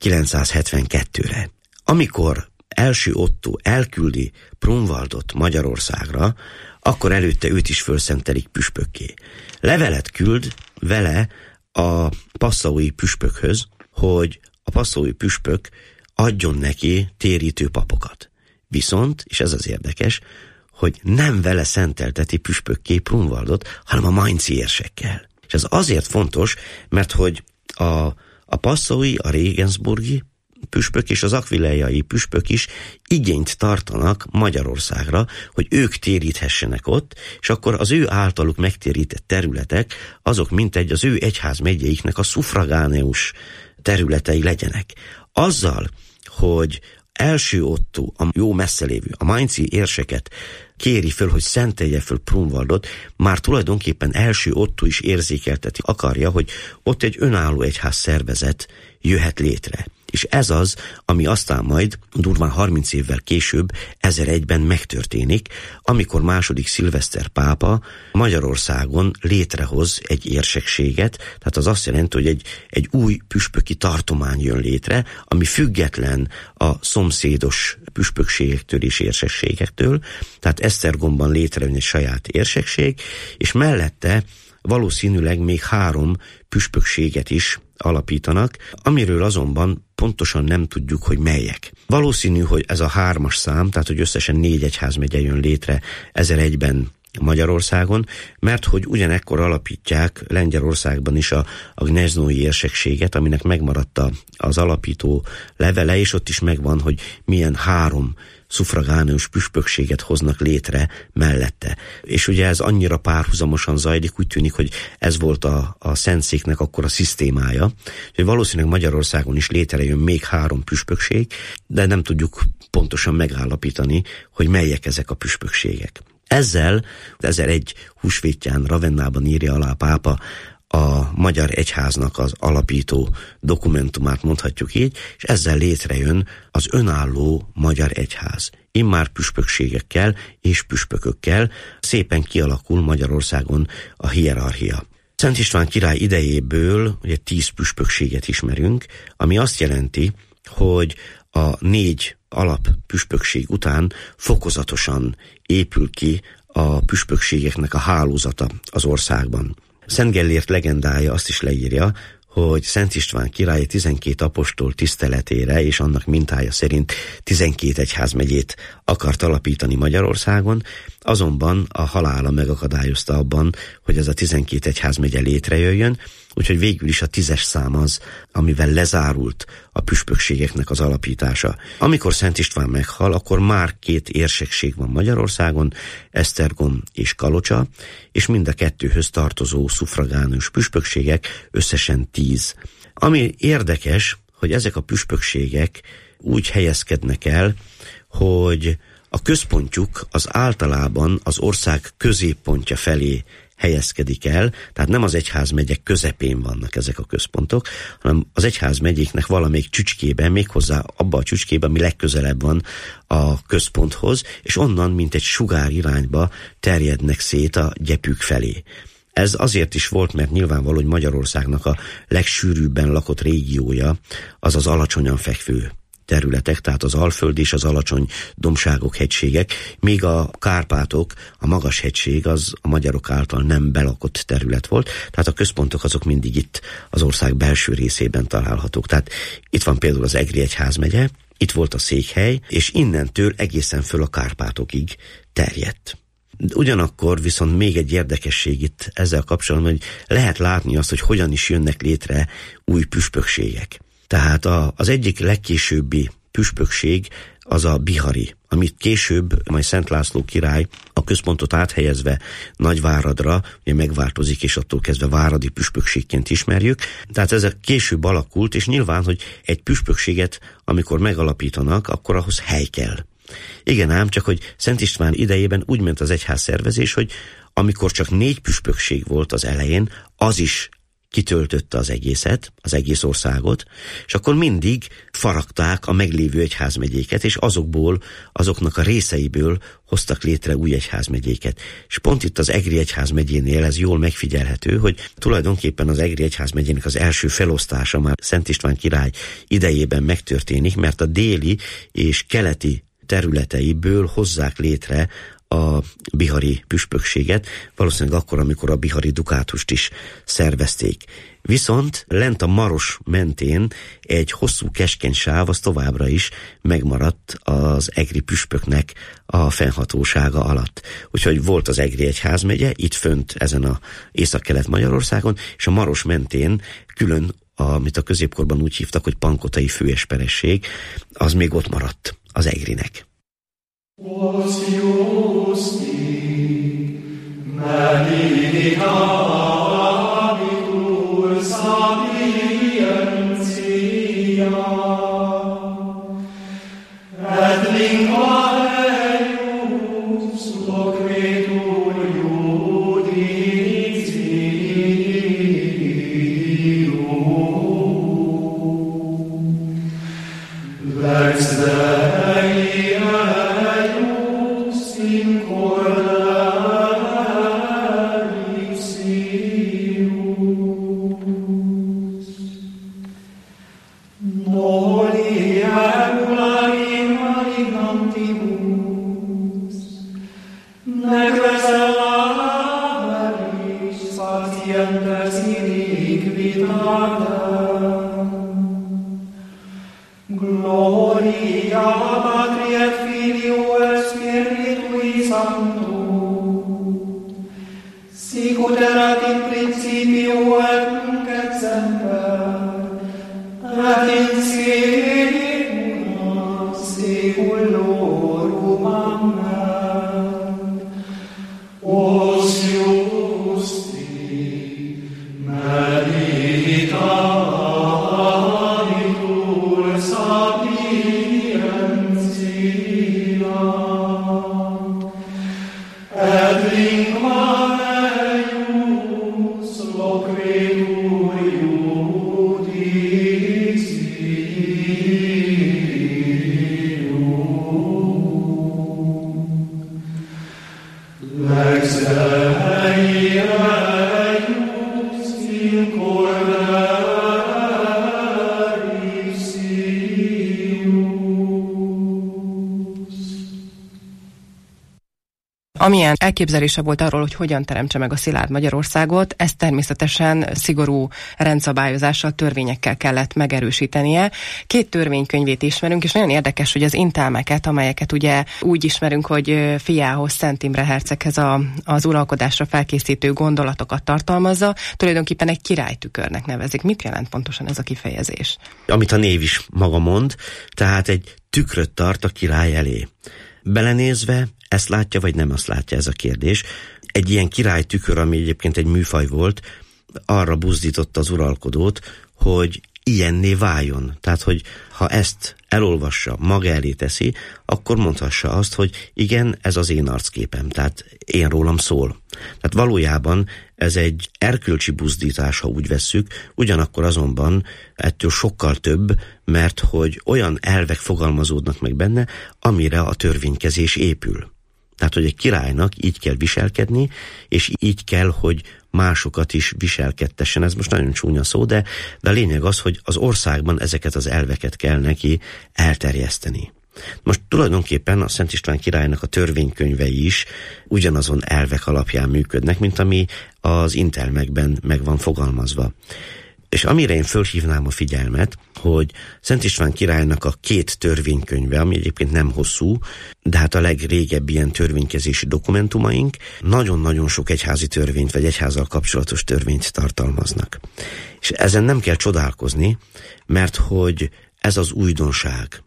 972-re. Amikor első Ottó elküldi Brunwaldot Magyarországra, akkor előtte őt is fölszentelik püspökké. Levelet küld vele a passaui püspökhöz, hogy a passaui püspök adjon neki térítő papokat. Viszont, és ez az érdekes, hogy nem vele szentelteti püspökké Brunwaldot, hanem a mainzi érsekkel. És ez azért fontos, mert hogy a passaui, a regensburgi püspök és az aquileiai püspök is igényt tartanak Magyarországra, hogy ők téríthessenek ott, és akkor az ő általuk megtérített területek, azok mintegy az ő egyházmegyeiknek a szufragáneus területei legyenek. Azzal, hogy első Ottó, a jó messze lévő, a mainzi érseket kéri föl, hogy szentelje föl Brunwaldot, már tulajdonképpen első Ottó is érzékelteti, akarja, hogy ott egy önálló egyház szervezet jöhet létre. És ez az, ami aztán majd durván 30 évvel később, 1001-ben megtörténik, amikor második Szilveszter pápa Magyarországon létrehoz egy érsekséget, tehát az azt jelenti, hogy egy új püspöki tartomány jön létre, ami független a szomszédos püspökségektől és érsekségektől, tehát Esztergomban létrejön egy saját érsekség, és mellette valószínűleg még 3 püspökséget is alapítanak, amiről azonban pontosan nem tudjuk, hogy melyek. Valószínű, hogy ez a 3-as szám, tehát hogy összesen 4 egyházmegye jön létre 1001-ben Magyarországon, mert hogy ugyanekkor alapítják Lengyelországban is a gneznói érsekséget, aminek megmaradt az alapító levele, és ott is megvan, hogy milyen 3 szufragáneus püspökséget hoznak létre mellette. És ugye ez annyira párhuzamosan zajlik, úgy tűnik, hogy ez volt a Szentszéknek akkor a szisztémája, hogy valószínűleg Magyarországon is létrejön még 3 püspökség, de nem tudjuk pontosan megállapítani, hogy melyek ezek a püspökségek. Ezzel 1001 húsvétján Ravennában írja alá a pápa a magyar egyháznak az alapító dokumentumát, mondhatjuk így, és ezzel létrejön az önálló magyar egyház. Immár püspökségekkel és püspökökkel szépen kialakul Magyarországon a hierarchia. Szent István király idejéből ugye 10 püspökséget ismerünk, ami azt jelenti, hogy a 4 alappüspökség után fokozatosan épül ki a püspökségeknek a hálózata az országban. Szent Gellért legendája azt is leírja, hogy Szent István király 12 apostol tiszteletére és annak mintája szerint 12 egyházmegyét akart alapítani Magyarországon, azonban a halála megakadályozta abban, hogy ez a 12 egyházmegye létrejöjjön, úgyhogy végül is a 10-es szám az, amivel lezárult a püspökségeknek az alapítása. Amikor Szent István meghal, akkor már 2 érsekség van Magyarországon, Esztergom és Kalocsa, és mind a 2-höz tartozó szufragáneus püspökségek, összesen 10. Ami érdekes, hogy ezek a püspökségek úgy helyezkednek el, hogy a központjuk az általában az ország középpontja felé helyezkedik el, tehát nem az egyházmegyek közepén vannak ezek a központok, hanem az egyházmegyéknek valamelyik csücskében, méghozzá abba a csücskében, ami legközelebb van a központhoz, és onnan, mint egy sugár irányba terjednek szét a gyepük felé. Ez azért is volt, mert nyilvánvaló, hogy Magyarországnak a legsűrűbben lakott régiója az az alacsonyan fekvő területek, tehát az alföld és az alacsony dombságok, hegységek, míg a Kárpátok, a magas hegység az a magyarok által nem belakott terület volt, tehát a központok azok mindig itt az ország belső részében találhatók. Tehát itt van például az Egri egyházmegye, itt volt a székhely, és innentől egészen föl a Kárpátokig terjedt. Ugyanakkor viszont még egy érdekesség itt ezzel kapcsolatban, hogy lehet látni azt, hogy hogyan is jönnek létre új püspökségek. Tehát az egyik legkésőbbi püspökség az a bihari, amit később majd Szent László király a központot áthelyezve Nagyváradra, ugye megváltozik, és attól kezdve váradi püspökségként ismerjük. Tehát ez később alakult, és nyilván, hogy egy püspökséget, amikor megalapítanak, akkor ahhoz hely kell. Igen ám, csak hogy Szent István idejében úgy ment az egyház szervezés, hogy amikor csak 4 püspökség volt az elején, az is kitöltötte az egészet, az egész országot, és akkor mindig faragták a meglévő egyházmegyéket, és azoknak a részeiből hoztak létre új egyházmegyéket. És pont itt az Egri egyházmegyénél ez jól megfigyelhető, hogy tulajdonképpen az Egri egyházmegyének az első felosztása már Szent István király idejében megtörténik, mert a déli és keleti területeiből hozzák létre a bihari püspökséget, valószínűleg akkor, amikor a bihari dukátust is szervezték. Viszont lent a Maros mentén egy hosszú keskeny sáv, az továbbra is megmaradt az egri püspöknek a fennhatósága alatt. Úgyhogy volt az Egri egyházmegye, itt fönt ezen a Észak-Kelet Magyarországon, és a Maros mentén külön, amit a középkorban úgy hívtak, hogy Pankotai főesperesség, az még ott maradt az Egrinek. Os justi medicabitur sapientia et lingua eius loquitur judicium lex Dei in cordaricius noli angulari magnantibus necrezelaris satientes iniquitatem gloria Patri et Filio et Spiritui Sancto, sicut erat in principio et nunc et semper, et in saecula saeculorum. Amen. Os justi meditabitur sapientia et lingua eius loquitur judicium lex Dei eius in cordaricius. Amilyen elképzelése volt arról, hogy hogyan teremtse meg a szilárd Magyarországot, ezt természetesen szigorú rendszabályozással, törvényekkel kellett megerősítenie. 2 törvénykönyvét ismerünk, és nagyon érdekes, hogy az intelmeket, amelyeket ugye úgy ismerünk, hogy fiához, Szent Imre herceghez az uralkodásra felkészítő gondolatokat tartalmazza, tulajdonképpen egy királytükörnek nevezik. Mit jelent pontosan ez a kifejezés? Amit a név is maga mond, tehát egy tükröt tart a király elé. Belenézve ezt látja, vagy nem azt látja, ez a kérdés. Egy ilyen királytükör, ami egyébként egy műfaj volt, arra buzdította az uralkodót, hogy ilyenné váljon. Tehát, hogy ha ezt elolvassa, maga elé teszi, akkor mondhassa azt, hogy igen, ez az én arcképem, tehát én rólam szól. Tehát valójában ez egy erkölcsi buzdítás, ha úgy vesszük, ugyanakkor azonban ettől sokkal több, mert hogy olyan elvek fogalmazódnak meg benne, amire a törvénykezés épül. Tehát, hogy egy királynak így kell viselkedni, és így kell, hogy másokat is viselkedtessen. Ez most nagyon csúnya szó, de a lényeg az, hogy az országban ezeket az elveket kell neki elterjeszteni. Most tulajdonképpen a Szent István királynak a törvénykönyvei is ugyanazon elvek alapján működnek, mint ami az intelmekben meg van fogalmazva. És amire én fölhívnám a figyelmet, hogy Szent István királynak a 2 törvénykönyve, ami egyébként nem hosszú, de hát a legrégebbi ilyen törvénykezési dokumentumaink nagyon-nagyon sok egyházi törvényt, vagy egyházzal kapcsolatos törvényt tartalmaznak. És ezen nem kell csodálkozni, mert hogy ez az újdonság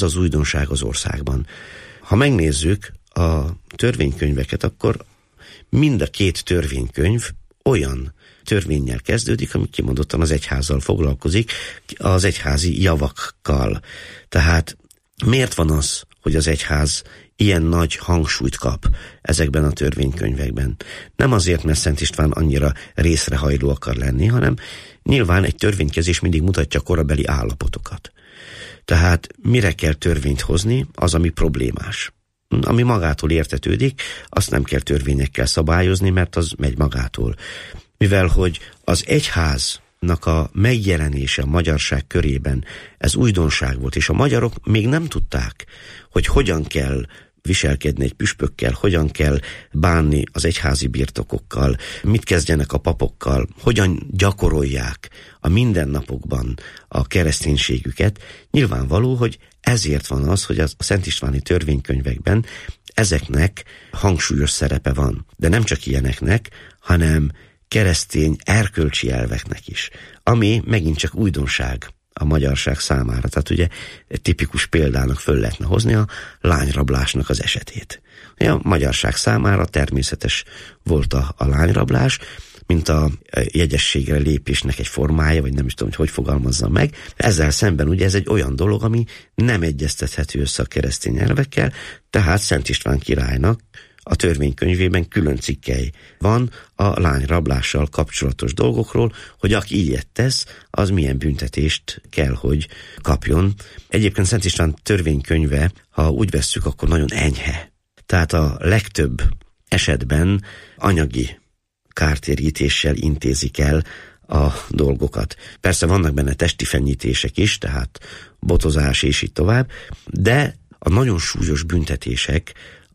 az országban. Ha megnézzük a törvénykönyveket, akkor mind a 2 törvénykönyv olyan törvénnyel kezdődik, ami kimondottan az egyházzal foglalkozik, az egyházi javakkal. Tehát miért van az, hogy az egyház ilyen nagy hangsúlyt kap ezekben a törvénykönyvekben? Nem azért, mert Szent István annyira részrehajló akar lenni, hanem nyilván egy törvénykezés mindig mutatja korabeli állapotokat. Tehát mire kell törvényt hozni, az, ami problémás. Ami magától értetődik, azt nem kell törvényekkel szabályozni, mert az megy magától. Mivel hogy az egyháznak a megjelenése a magyarság körében, ez újdonság volt, és a magyarok még nem tudták, hogy hogyan kell viselkedni egy püspökkel, hogyan kell bánni az egyházi birtokokkal, mit kezdjenek a papokkal, hogyan gyakorolják a mindennapokban a kereszténységüket. Nyilvánvaló, hogy ezért van az, hogy a Szent Istváni törvénykönyvekben ezeknek hangsúlyos szerepe van. De nem csak ilyeneknek, hanem keresztény erkölcsi elveknek is, ami megint csak újdonság a magyarság számára. Tehát ugye egy tipikus példának föl lehetne hozni a lányrablásnak az esetét. A magyarság számára természetes volt a lányrablás, mint a jegyességre lépésnek egy formája, vagy nem is tudom, hogy fogalmazzam meg. Ezzel szemben ugye ez egy olyan dolog, ami nem egyeztethető össze a keresztény elvekkel, tehát Szent István királynak a törvénykönyvében külön cikkely van a lányrablással kapcsolatos dolgokról, hogy aki ilyet tesz, az milyen büntetést kell, hogy kapjon. Egyébként Szent István törvénykönyve, ha úgy vesszük, akkor nagyon enyhe. Tehát a legtöbb esetben anyagi kártérítéssel intézik el a dolgokat. Persze vannak benne testi fenyítések is, tehát botozás és így tovább, de a nagyon súlyos büntetések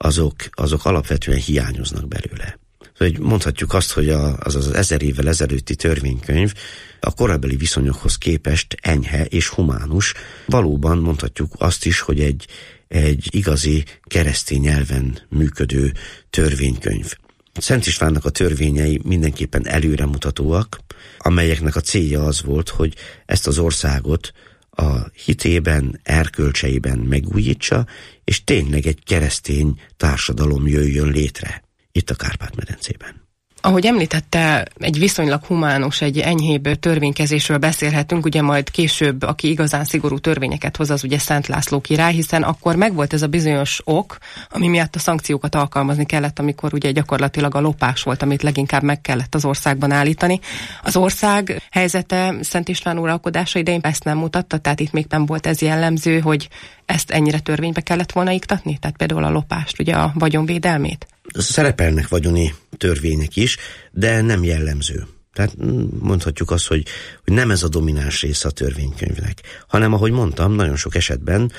azok alapvetően hiányoznak belőle. Mondhatjuk azt, hogy az 1000 évvel ezelőtti törvénykönyv a korabeli viszonyokhoz képest enyhe és humánus. Valóban mondhatjuk azt is, hogy egy igazi keresztény elven működő törvénykönyv. Szent Istvánnak a törvényei mindenképpen előremutatóak, amelyeknek a célja az volt, hogy ezt az országot a hitében, erkölcseiben megújítsa, és tényleg egy keresztény társadalom jöjjön létre itt a Kárpát-medencében. Ahogy említette, egy viszonylag humánus, egy enyhébb törvénykezésről beszélhetünk, ugye majd később, aki igazán szigorú törvényeket hoz, az ugye Szent László király, hiszen akkor megvolt ez a bizonyos ok, ami miatt a szankciókat alkalmazni kellett, amikor ugye gyakorlatilag a lopás volt, amit leginkább meg kellett az országban állítani. Az ország helyzete Szent István uralkodása idején ezt nem mutatta, tehát itt még nem volt ez jellemző, hogy ezt ennyire törvénybe kellett volna iktatni? Tehát például a lopást, ugye a vagyonvédelmét? Szerepelnek vagyoni törvények is, de nem jellemző. Tehát mondhatjuk azt, hogy nem ez a domináns része a törvénykönyvnek, hanem ahogy mondtam, nagyon sok esetben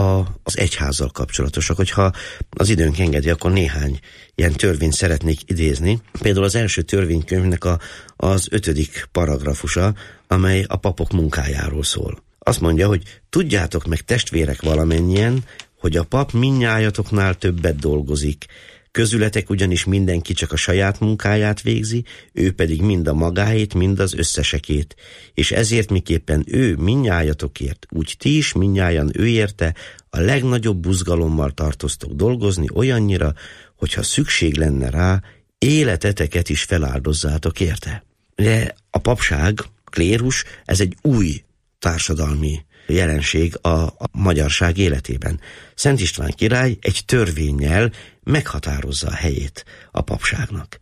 az egyházzal kapcsolatosak. Hogyha az időnk engedi, akkor néhány ilyen törvényt szeretnék idézni. Például az első törvénykönyvnek az 5. paragrafusa, amely a papok munkájáról szól. Azt mondja, hogy tudjátok meg, testvérek, valamennyien, hogy a pap mindnyájatoknál többet dolgozik. Közületek ugyanis mindenki csak a saját munkáját végzi, ő pedig mind a magáét, mind az összesekét. És ezért miképpen ő mindnyájatokért, úgy ti is mindnyájan ő érte a legnagyobb buzgalommal tartoztok dolgozni olyannyira, hogyha szükség lenne rá, életeteket is feláldozzátok érte. De a papság, klérus, ez egy új társadalmi jelenség a magyarság életében. Szent István király egy törvénnyel meghatározza a helyét a papságnak.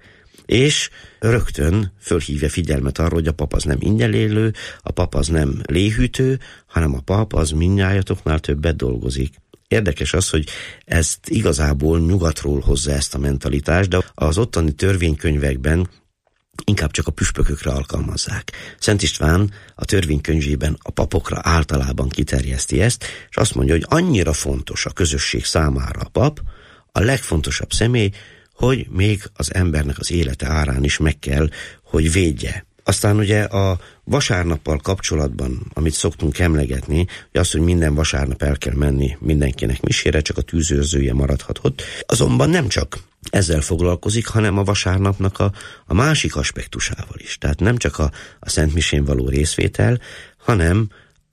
És rögtön fölhívja figyelmet arra, hogy a pap az nem ingyen élő, a pap az nem léhűtő, hanem a pap az mindnyájatoknál többet dolgozik. Érdekes az, hogy ezt igazából nyugatról hozza ezt a mentalitást, de az ottani törvénykönyvekben inkább csak a püspökökre alkalmazzák. Szent István a törvénykönyvében a papokra általában kiterjeszti ezt, és azt mondja, hogy annyira fontos a közösség számára a pap, a legfontosabb személy, hogy még az embernek az élete árán is meg kell, hogy védje Aztán ugye a vasárnappal kapcsolatban, amit szoktunk emlegetni, hogy az, hogy minden vasárnap el kell menni mindenkinek misére, csak a tűzőrzője maradhat ott. Azonban nem csak ezzel foglalkozik, hanem a vasárnapnak a másik aspektusával is. Tehát nem csak a szentmisén való részvétel, hanem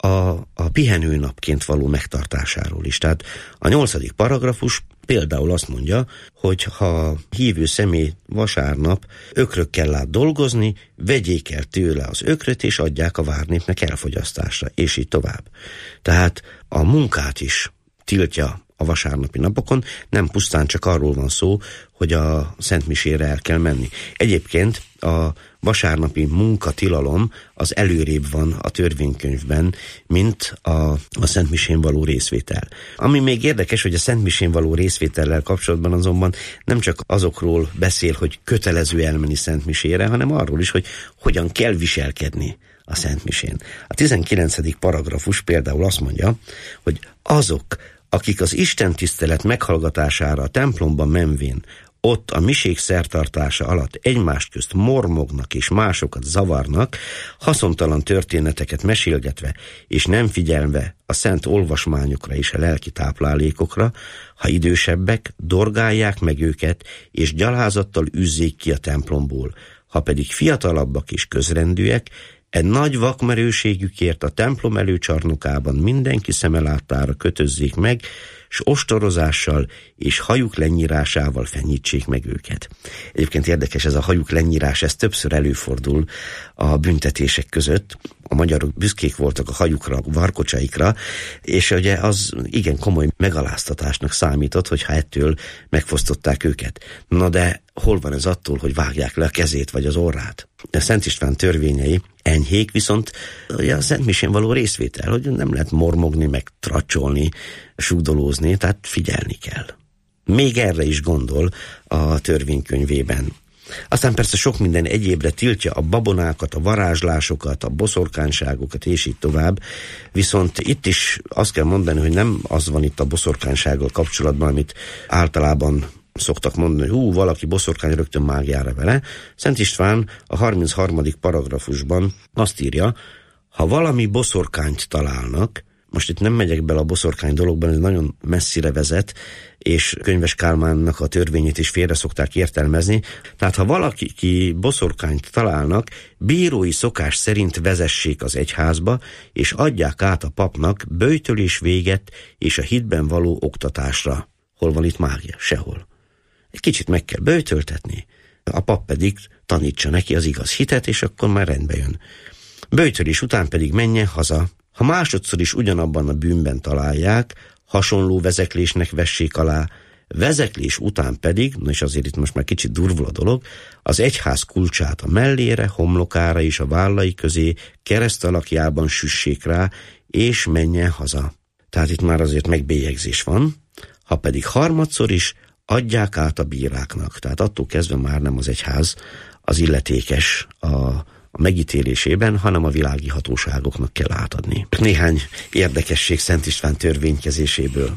a pihenőnapként való megtartásáról is. Tehát a 8. paragrafus például azt mondja, hogy ha hívő személy vasárnap ökrökkel lát dolgozni, vegyék el tőle az ökröt, és adják a várnépnek elfogyasztásra, és így tovább. Tehát a munkát is tiltja a vasárnapi napokon, nem pusztán csak arról van szó, hogy a szentmisére el kell menni. Egyébként a vasárnapi munkatilalom az előrébb van a törvénykönyvben, mint a szentmisén való részvétel. Ami még érdekes, hogy a szentmisén való részvétellel kapcsolatban azonban nem csak azokról beszél, hogy kötelező elmenni szentmisére, hanem arról is, hogy hogyan kell viselkedni a szentmisén. A 19. paragrafus például azt mondja, hogy azok, akik az istentisztelet meghallgatására a templomba menvén ott a misék szertartása alatt egymást közt mormognak és másokat zavarnak, haszontalan történeteket mesélgetve és nem figyelve a szent olvasmányokra és a lelki táplálékokra, ha idősebbek, dorgálják meg őket és gyalázattal üzzék ki a templomból, ha pedig fiatalabbak és közrendűek, egy nagy vakmerőségükért a templom előcsarnokában mindenki szeme láttára kötözzék meg, s ostorozással és hajuk lenyírásával fenyítsék meg őket. Egyébként érdekes ez a hajuk lenyírás, ez többször előfordul a büntetések között. A magyarok büszkék voltak a hajukra, a varkocsaikra, és ugye az igen komoly megaláztatásnak számított, hogyha ettől megfosztották őket. Na de hol van ez attól, hogy vágják le a kezét vagy az orrát? A Szent István törvényei enyhék, viszont a szentmisén való részvétel, hogy nem lehet mormogni, meg tracsolni, sugdolózni, tehát figyelni kell. Még erre is gondol a törvénykönyvében. Aztán persze sok minden egyébre tiltja a babonákat, a varázslásokat, a boszorkányságokat, és így tovább. Viszont itt is azt kell mondani, hogy nem az van itt a boszorkánysággal kapcsolatban, amit általában szoktak mondani, hogy valaki boszorkány, rögtön mágiára vele. Szent István a 33. paragrafusban azt írja, ha valami boszorkányt találnak, most itt nem megyek bele a boszorkány dologban, ez nagyon messzire vezet, és Könyves Kálmánnak a törvényét is félre szokták értelmezni. Tehát ha valaki boszorkányt találnak, bírói szokás szerint vezessék az egyházba, és adják át a papnak böjtölés véget és a hitben való oktatásra. Hol van itt mágia? Sehol. Egy kicsit meg kell böjtöltetni, a pap pedig tanítsa neki az igaz hitet, és akkor már rendbe jön. Böjtölés után pedig menjen haza. Ha másodszor is ugyanabban a bűnben találják, hasonló vezeklésnek vessék alá, vezeklés után pedig, és azért itt most már kicsit durvul a dolog, az egyház kulcsát a mellére, homlokára és a vállai közé kereszt alakjában süssék rá, és menjen haza. Tehát itt már azért megbélyegzés van, ha pedig harmadszor is, adják át a bíráknak. Tehát attól kezdve már nem az egyház az illetékes a megítélésében, hanem a világi hatóságoknak kell átadni. Néhány érdekesség Szent István törvénykezéséből.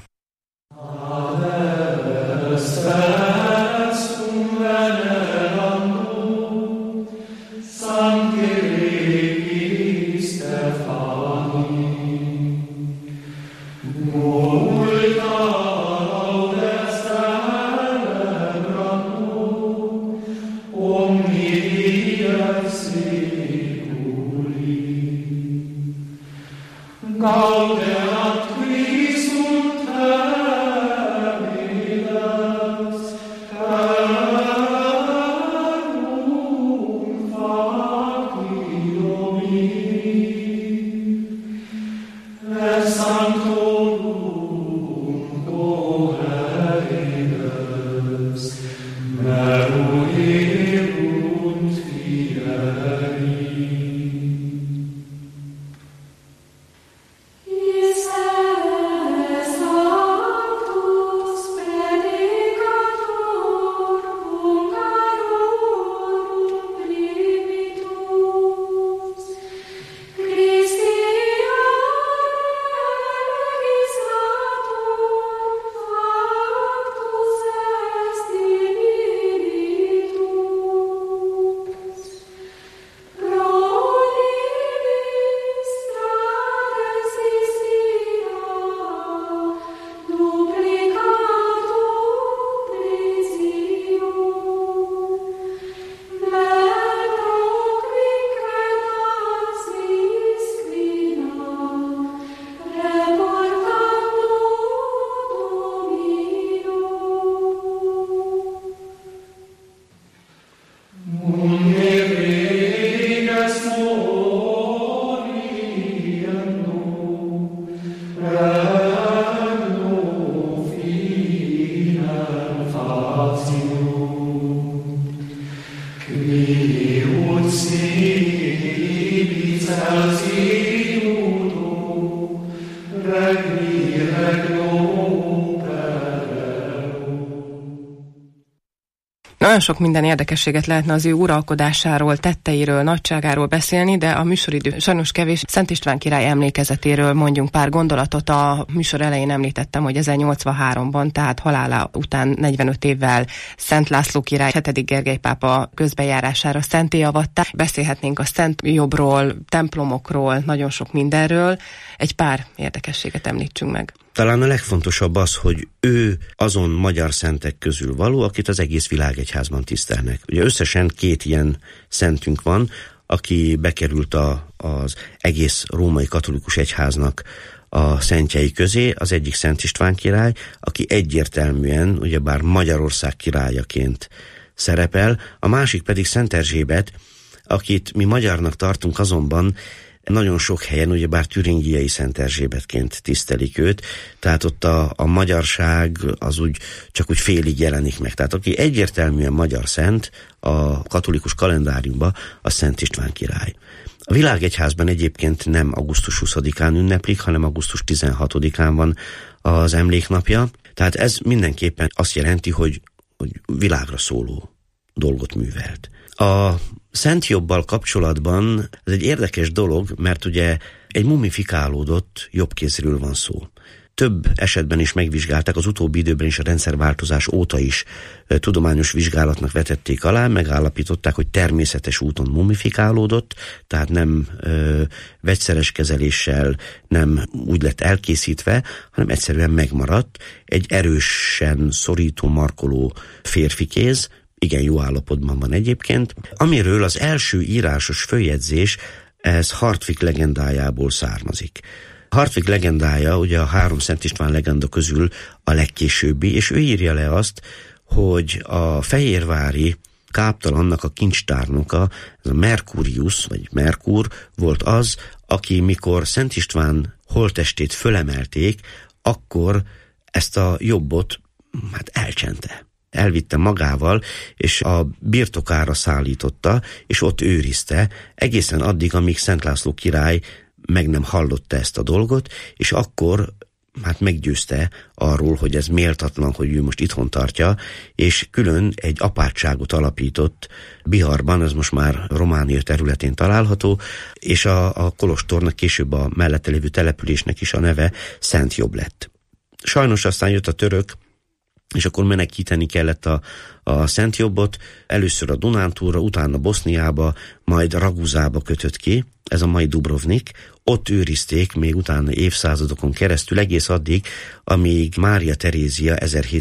Nagyon sok minden érdekességet lehetne az ő uralkodásáról, tetteiről, nagyságáról beszélni, de a műsoridő sajnos kevés. Szent István király emlékezetéről mondjunk pár gondolatot. A műsor elején említettem, hogy 1083-ban, tehát halála után 45 évvel Szent László király 7. Gergely pápa közbejárására szentté avatták. Beszélhetnénk a Szent Jobbról, templomokról, nagyon sok mindenről. Egy pár érdekességet említsünk meg. Talán a legfontosabb az, hogy ő azon magyar szentek közül való, akit az egész világegyházban tisztelnek. Ugye összesen 2 ilyen szentünk van, aki bekerült az egész római katolikus egyháznak a szentjei közé. Az egyik Szent István király, aki egyértelműen, ugyebár Magyarország királyaként szerepel, a másik pedig Szent Erzsébet, akit mi magyarnak tartunk, azonban nagyon sok helyen, ugyebár türingiai Szent Erzsébetként tisztelik őt, tehát ott a magyarság az csak úgy félig jelenik meg. Tehát aki egyértelműen magyar szent a katolikus kalendáriumban, a Szent István király. A világegyházban egyébként nem augusztus 20-án ünneplik, hanem augusztus 16-án van az emléknapja. Tehát ez mindenképpen azt jelenti, hogy világra szóló dolgot művelt. A Szent Jobbal kapcsolatban ez egy érdekes dolog, mert ugye egy mumifikálódott jobbkézről van szó. Több esetben is megvizsgálták, az utóbbi időben is a rendszerváltozás óta is tudományos vizsgálatnak vetették alá, megállapították, hogy természetes úton mumifikálódott, tehát nem vegyszeres kezeléssel, nem úgy lett elkészítve, hanem egyszerűen megmaradt egy erősen szorító, markoló férfikéz, igen jó állapotban van egyébként, amiről az első írásos följegyzés, ez Hartwig legendájából származik. Hartwig legendája ugye a 3 Szent István legenda közül a legkésőbbi, és ő írja le azt, hogy a fehérvári káptalannak a kincstárnoka, ez a Mercurius, vagy Merkur volt az, aki mikor Szent István holttestét fölemelték, akkor ezt a jobbot elcsente. Elvitte magával, és a birtokára szállította, és ott őrizte, egészen addig, amíg Szent László király meg nem hallotta ezt a dolgot, és akkor meggyőzte arról, hogy ez méltatlan, hogy ő most itthon tartja, és külön egy apátságot alapított Biharban, ez most már Románia területén található, és a kolostornak később a mellette lévő településnek is a neve Szent Jobb lett. Sajnos aztán jött a török, és akkor menekíteni kellett a Szent Jobbot, először a Dunántúlra, utána Boszniába, majd Raguzába kötött ki, ez a mai Dubrovnik. Ott őrizték még utána évszázadokon keresztül, egész addig, amíg Mária Terézia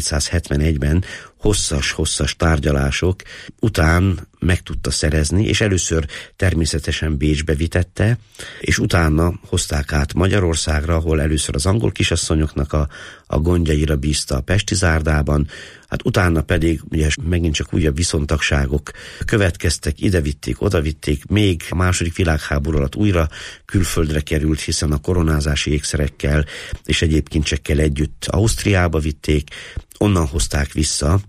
1771-ben hosszas tárgyalások után meg tudta szerezni, és először természetesen Bécsbe vitette, és utána hozták át Magyarországra, ahol először az angol kisasszonyoknak a gondjaira bízta a Pesti zárdában, hát utána pedig ugye megint csak újabb viszontagságok következtek, ide vitték, oda vitték, még a második világháború alatt újra külföldre került, hiszen a koronázási ékszerekkel és egyéb kincsekkel együtt Ausztriába vitték, onnan hozták vissza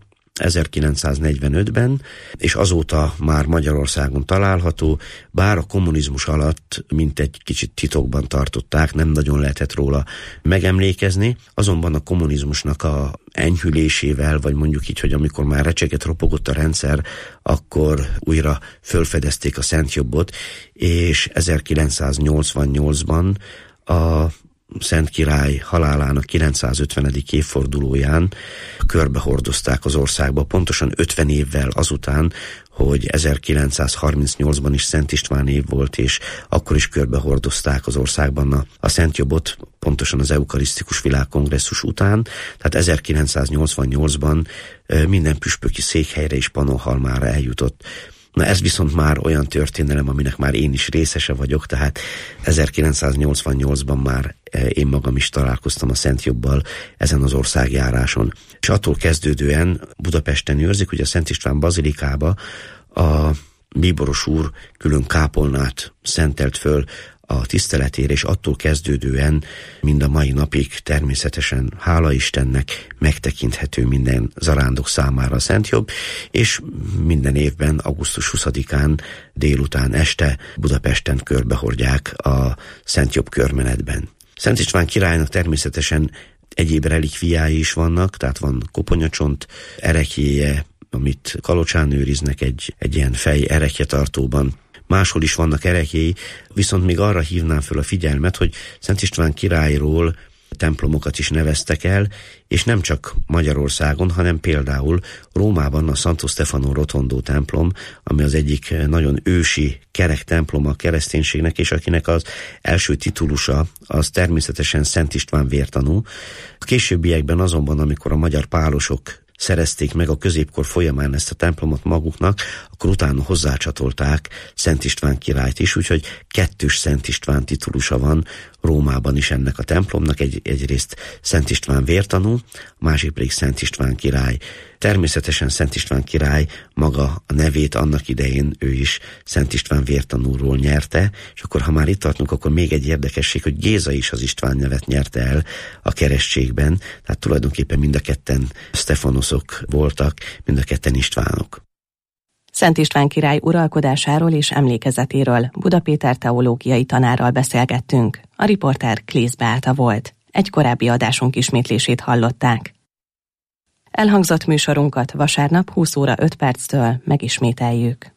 1945-ben, és azóta már Magyarországon található, bár a kommunizmus alatt mint egy kicsit titokban tartották, nem nagyon lehetett róla megemlékezni, azonban a kommunizmusnak a enyhülésével, vagy mondjuk így, hogy amikor már recseget ropogott a rendszer, akkor újra fölfedezték a Szent Jobbot, és 1988-ban a Szent Király halálának 950. évfordulóján körbehordozták az országba, pontosan 50 évvel azután, hogy 1938-ban is Szent István év volt, és akkor is körbehordozták az országban a Szent Jobbot, pontosan az eukarisztikus világkongresszus után, tehát 1988-ban minden püspöki székhelyre és Pannonhalmára eljutott. Na ez viszont már olyan történelem, aminek már én is részese vagyok, tehát 1988-ban már én magam is találkoztam a Szent Jobbal ezen az országjáráson. És attól kezdődően Budapesten őrzik, hogy a Szent István bazilikába a bíboros úr külön kápolnát szentelt föl a tiszteletére, és attól kezdődően mind a mai napig természetesen, hála Istennek, megtekinthető minden zarándok számára a Szentjobb, és minden évben augusztus 20-án délután este Budapesten körbehordják a Szentjobb körmenetben. Szent István királynak természetesen egyéb relikviái is vannak, tehát van koponyacsont ereklyéje, amit Kalocsán őriznek egy ilyen fej erekjetartóban. Máshol is vannak ereklyéi, viszont még arra hívnám föl a figyelmet, hogy Szent István királyról templomokat is neveztek el, és nem csak Magyarországon, hanem például Rómában a Santo Stefano Rotondo templom, ami az egyik nagyon ősi kerek temploma a kereszténységnek, és akinek az első titulusa az természetesen Szent István vértanú. A későbbiekben azonban, amikor a magyar pálosok szerezték meg a középkor folyamán ezt a templomot maguknak, akkor utána hozzácsatolták Szent István királyt is, úgyhogy kettős Szent István titulusa van Rómában is ennek a templomnak, egyrészt Szent István vértanú, a másik pedig Szent István király. Természetesen Szent István király maga a nevét annak idején ő is Szent István vértanúról nyerte, és akkor ha már itt tartunk, akkor még egy érdekesség, hogy Géza is az István nevet nyerte el a keresztségben, tehát tulajdonképpen mind a ketten Stefanosok voltak, mind a ketten Istvánok. Szent István király uralkodásáról és emlékezetéről Buda Péter teológiai tanárral beszélgettünk. A riporter Klész Beáta volt. Egy korábbi adásunk ismétlését hallották. Elhangzott műsorunkat vasárnap 20 óra 5 perctől megismételjük.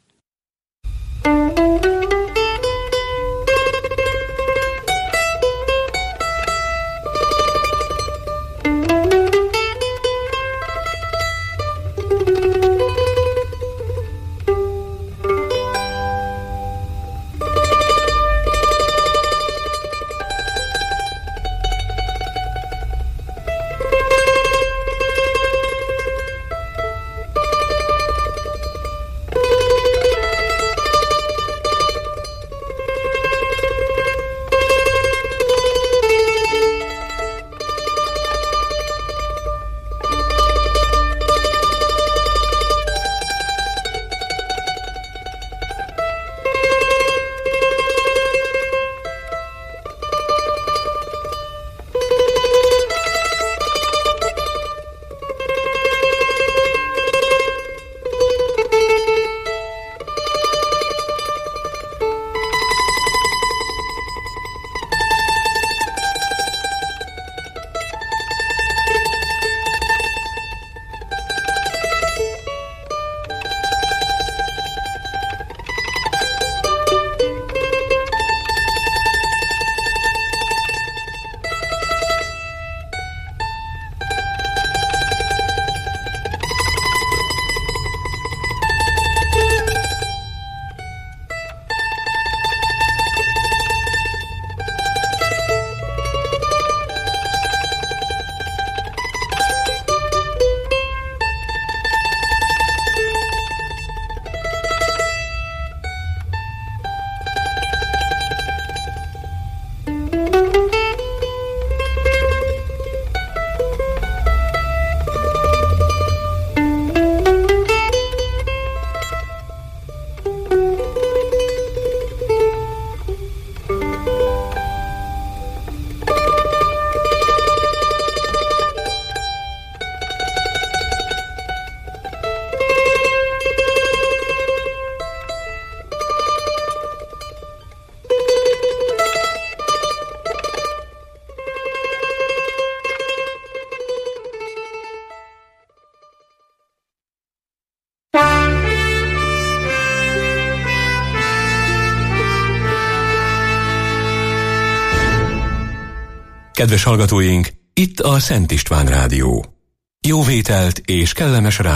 Kedves hallgatóink, itt a Szent István Rádió. Jó vételt és kellemes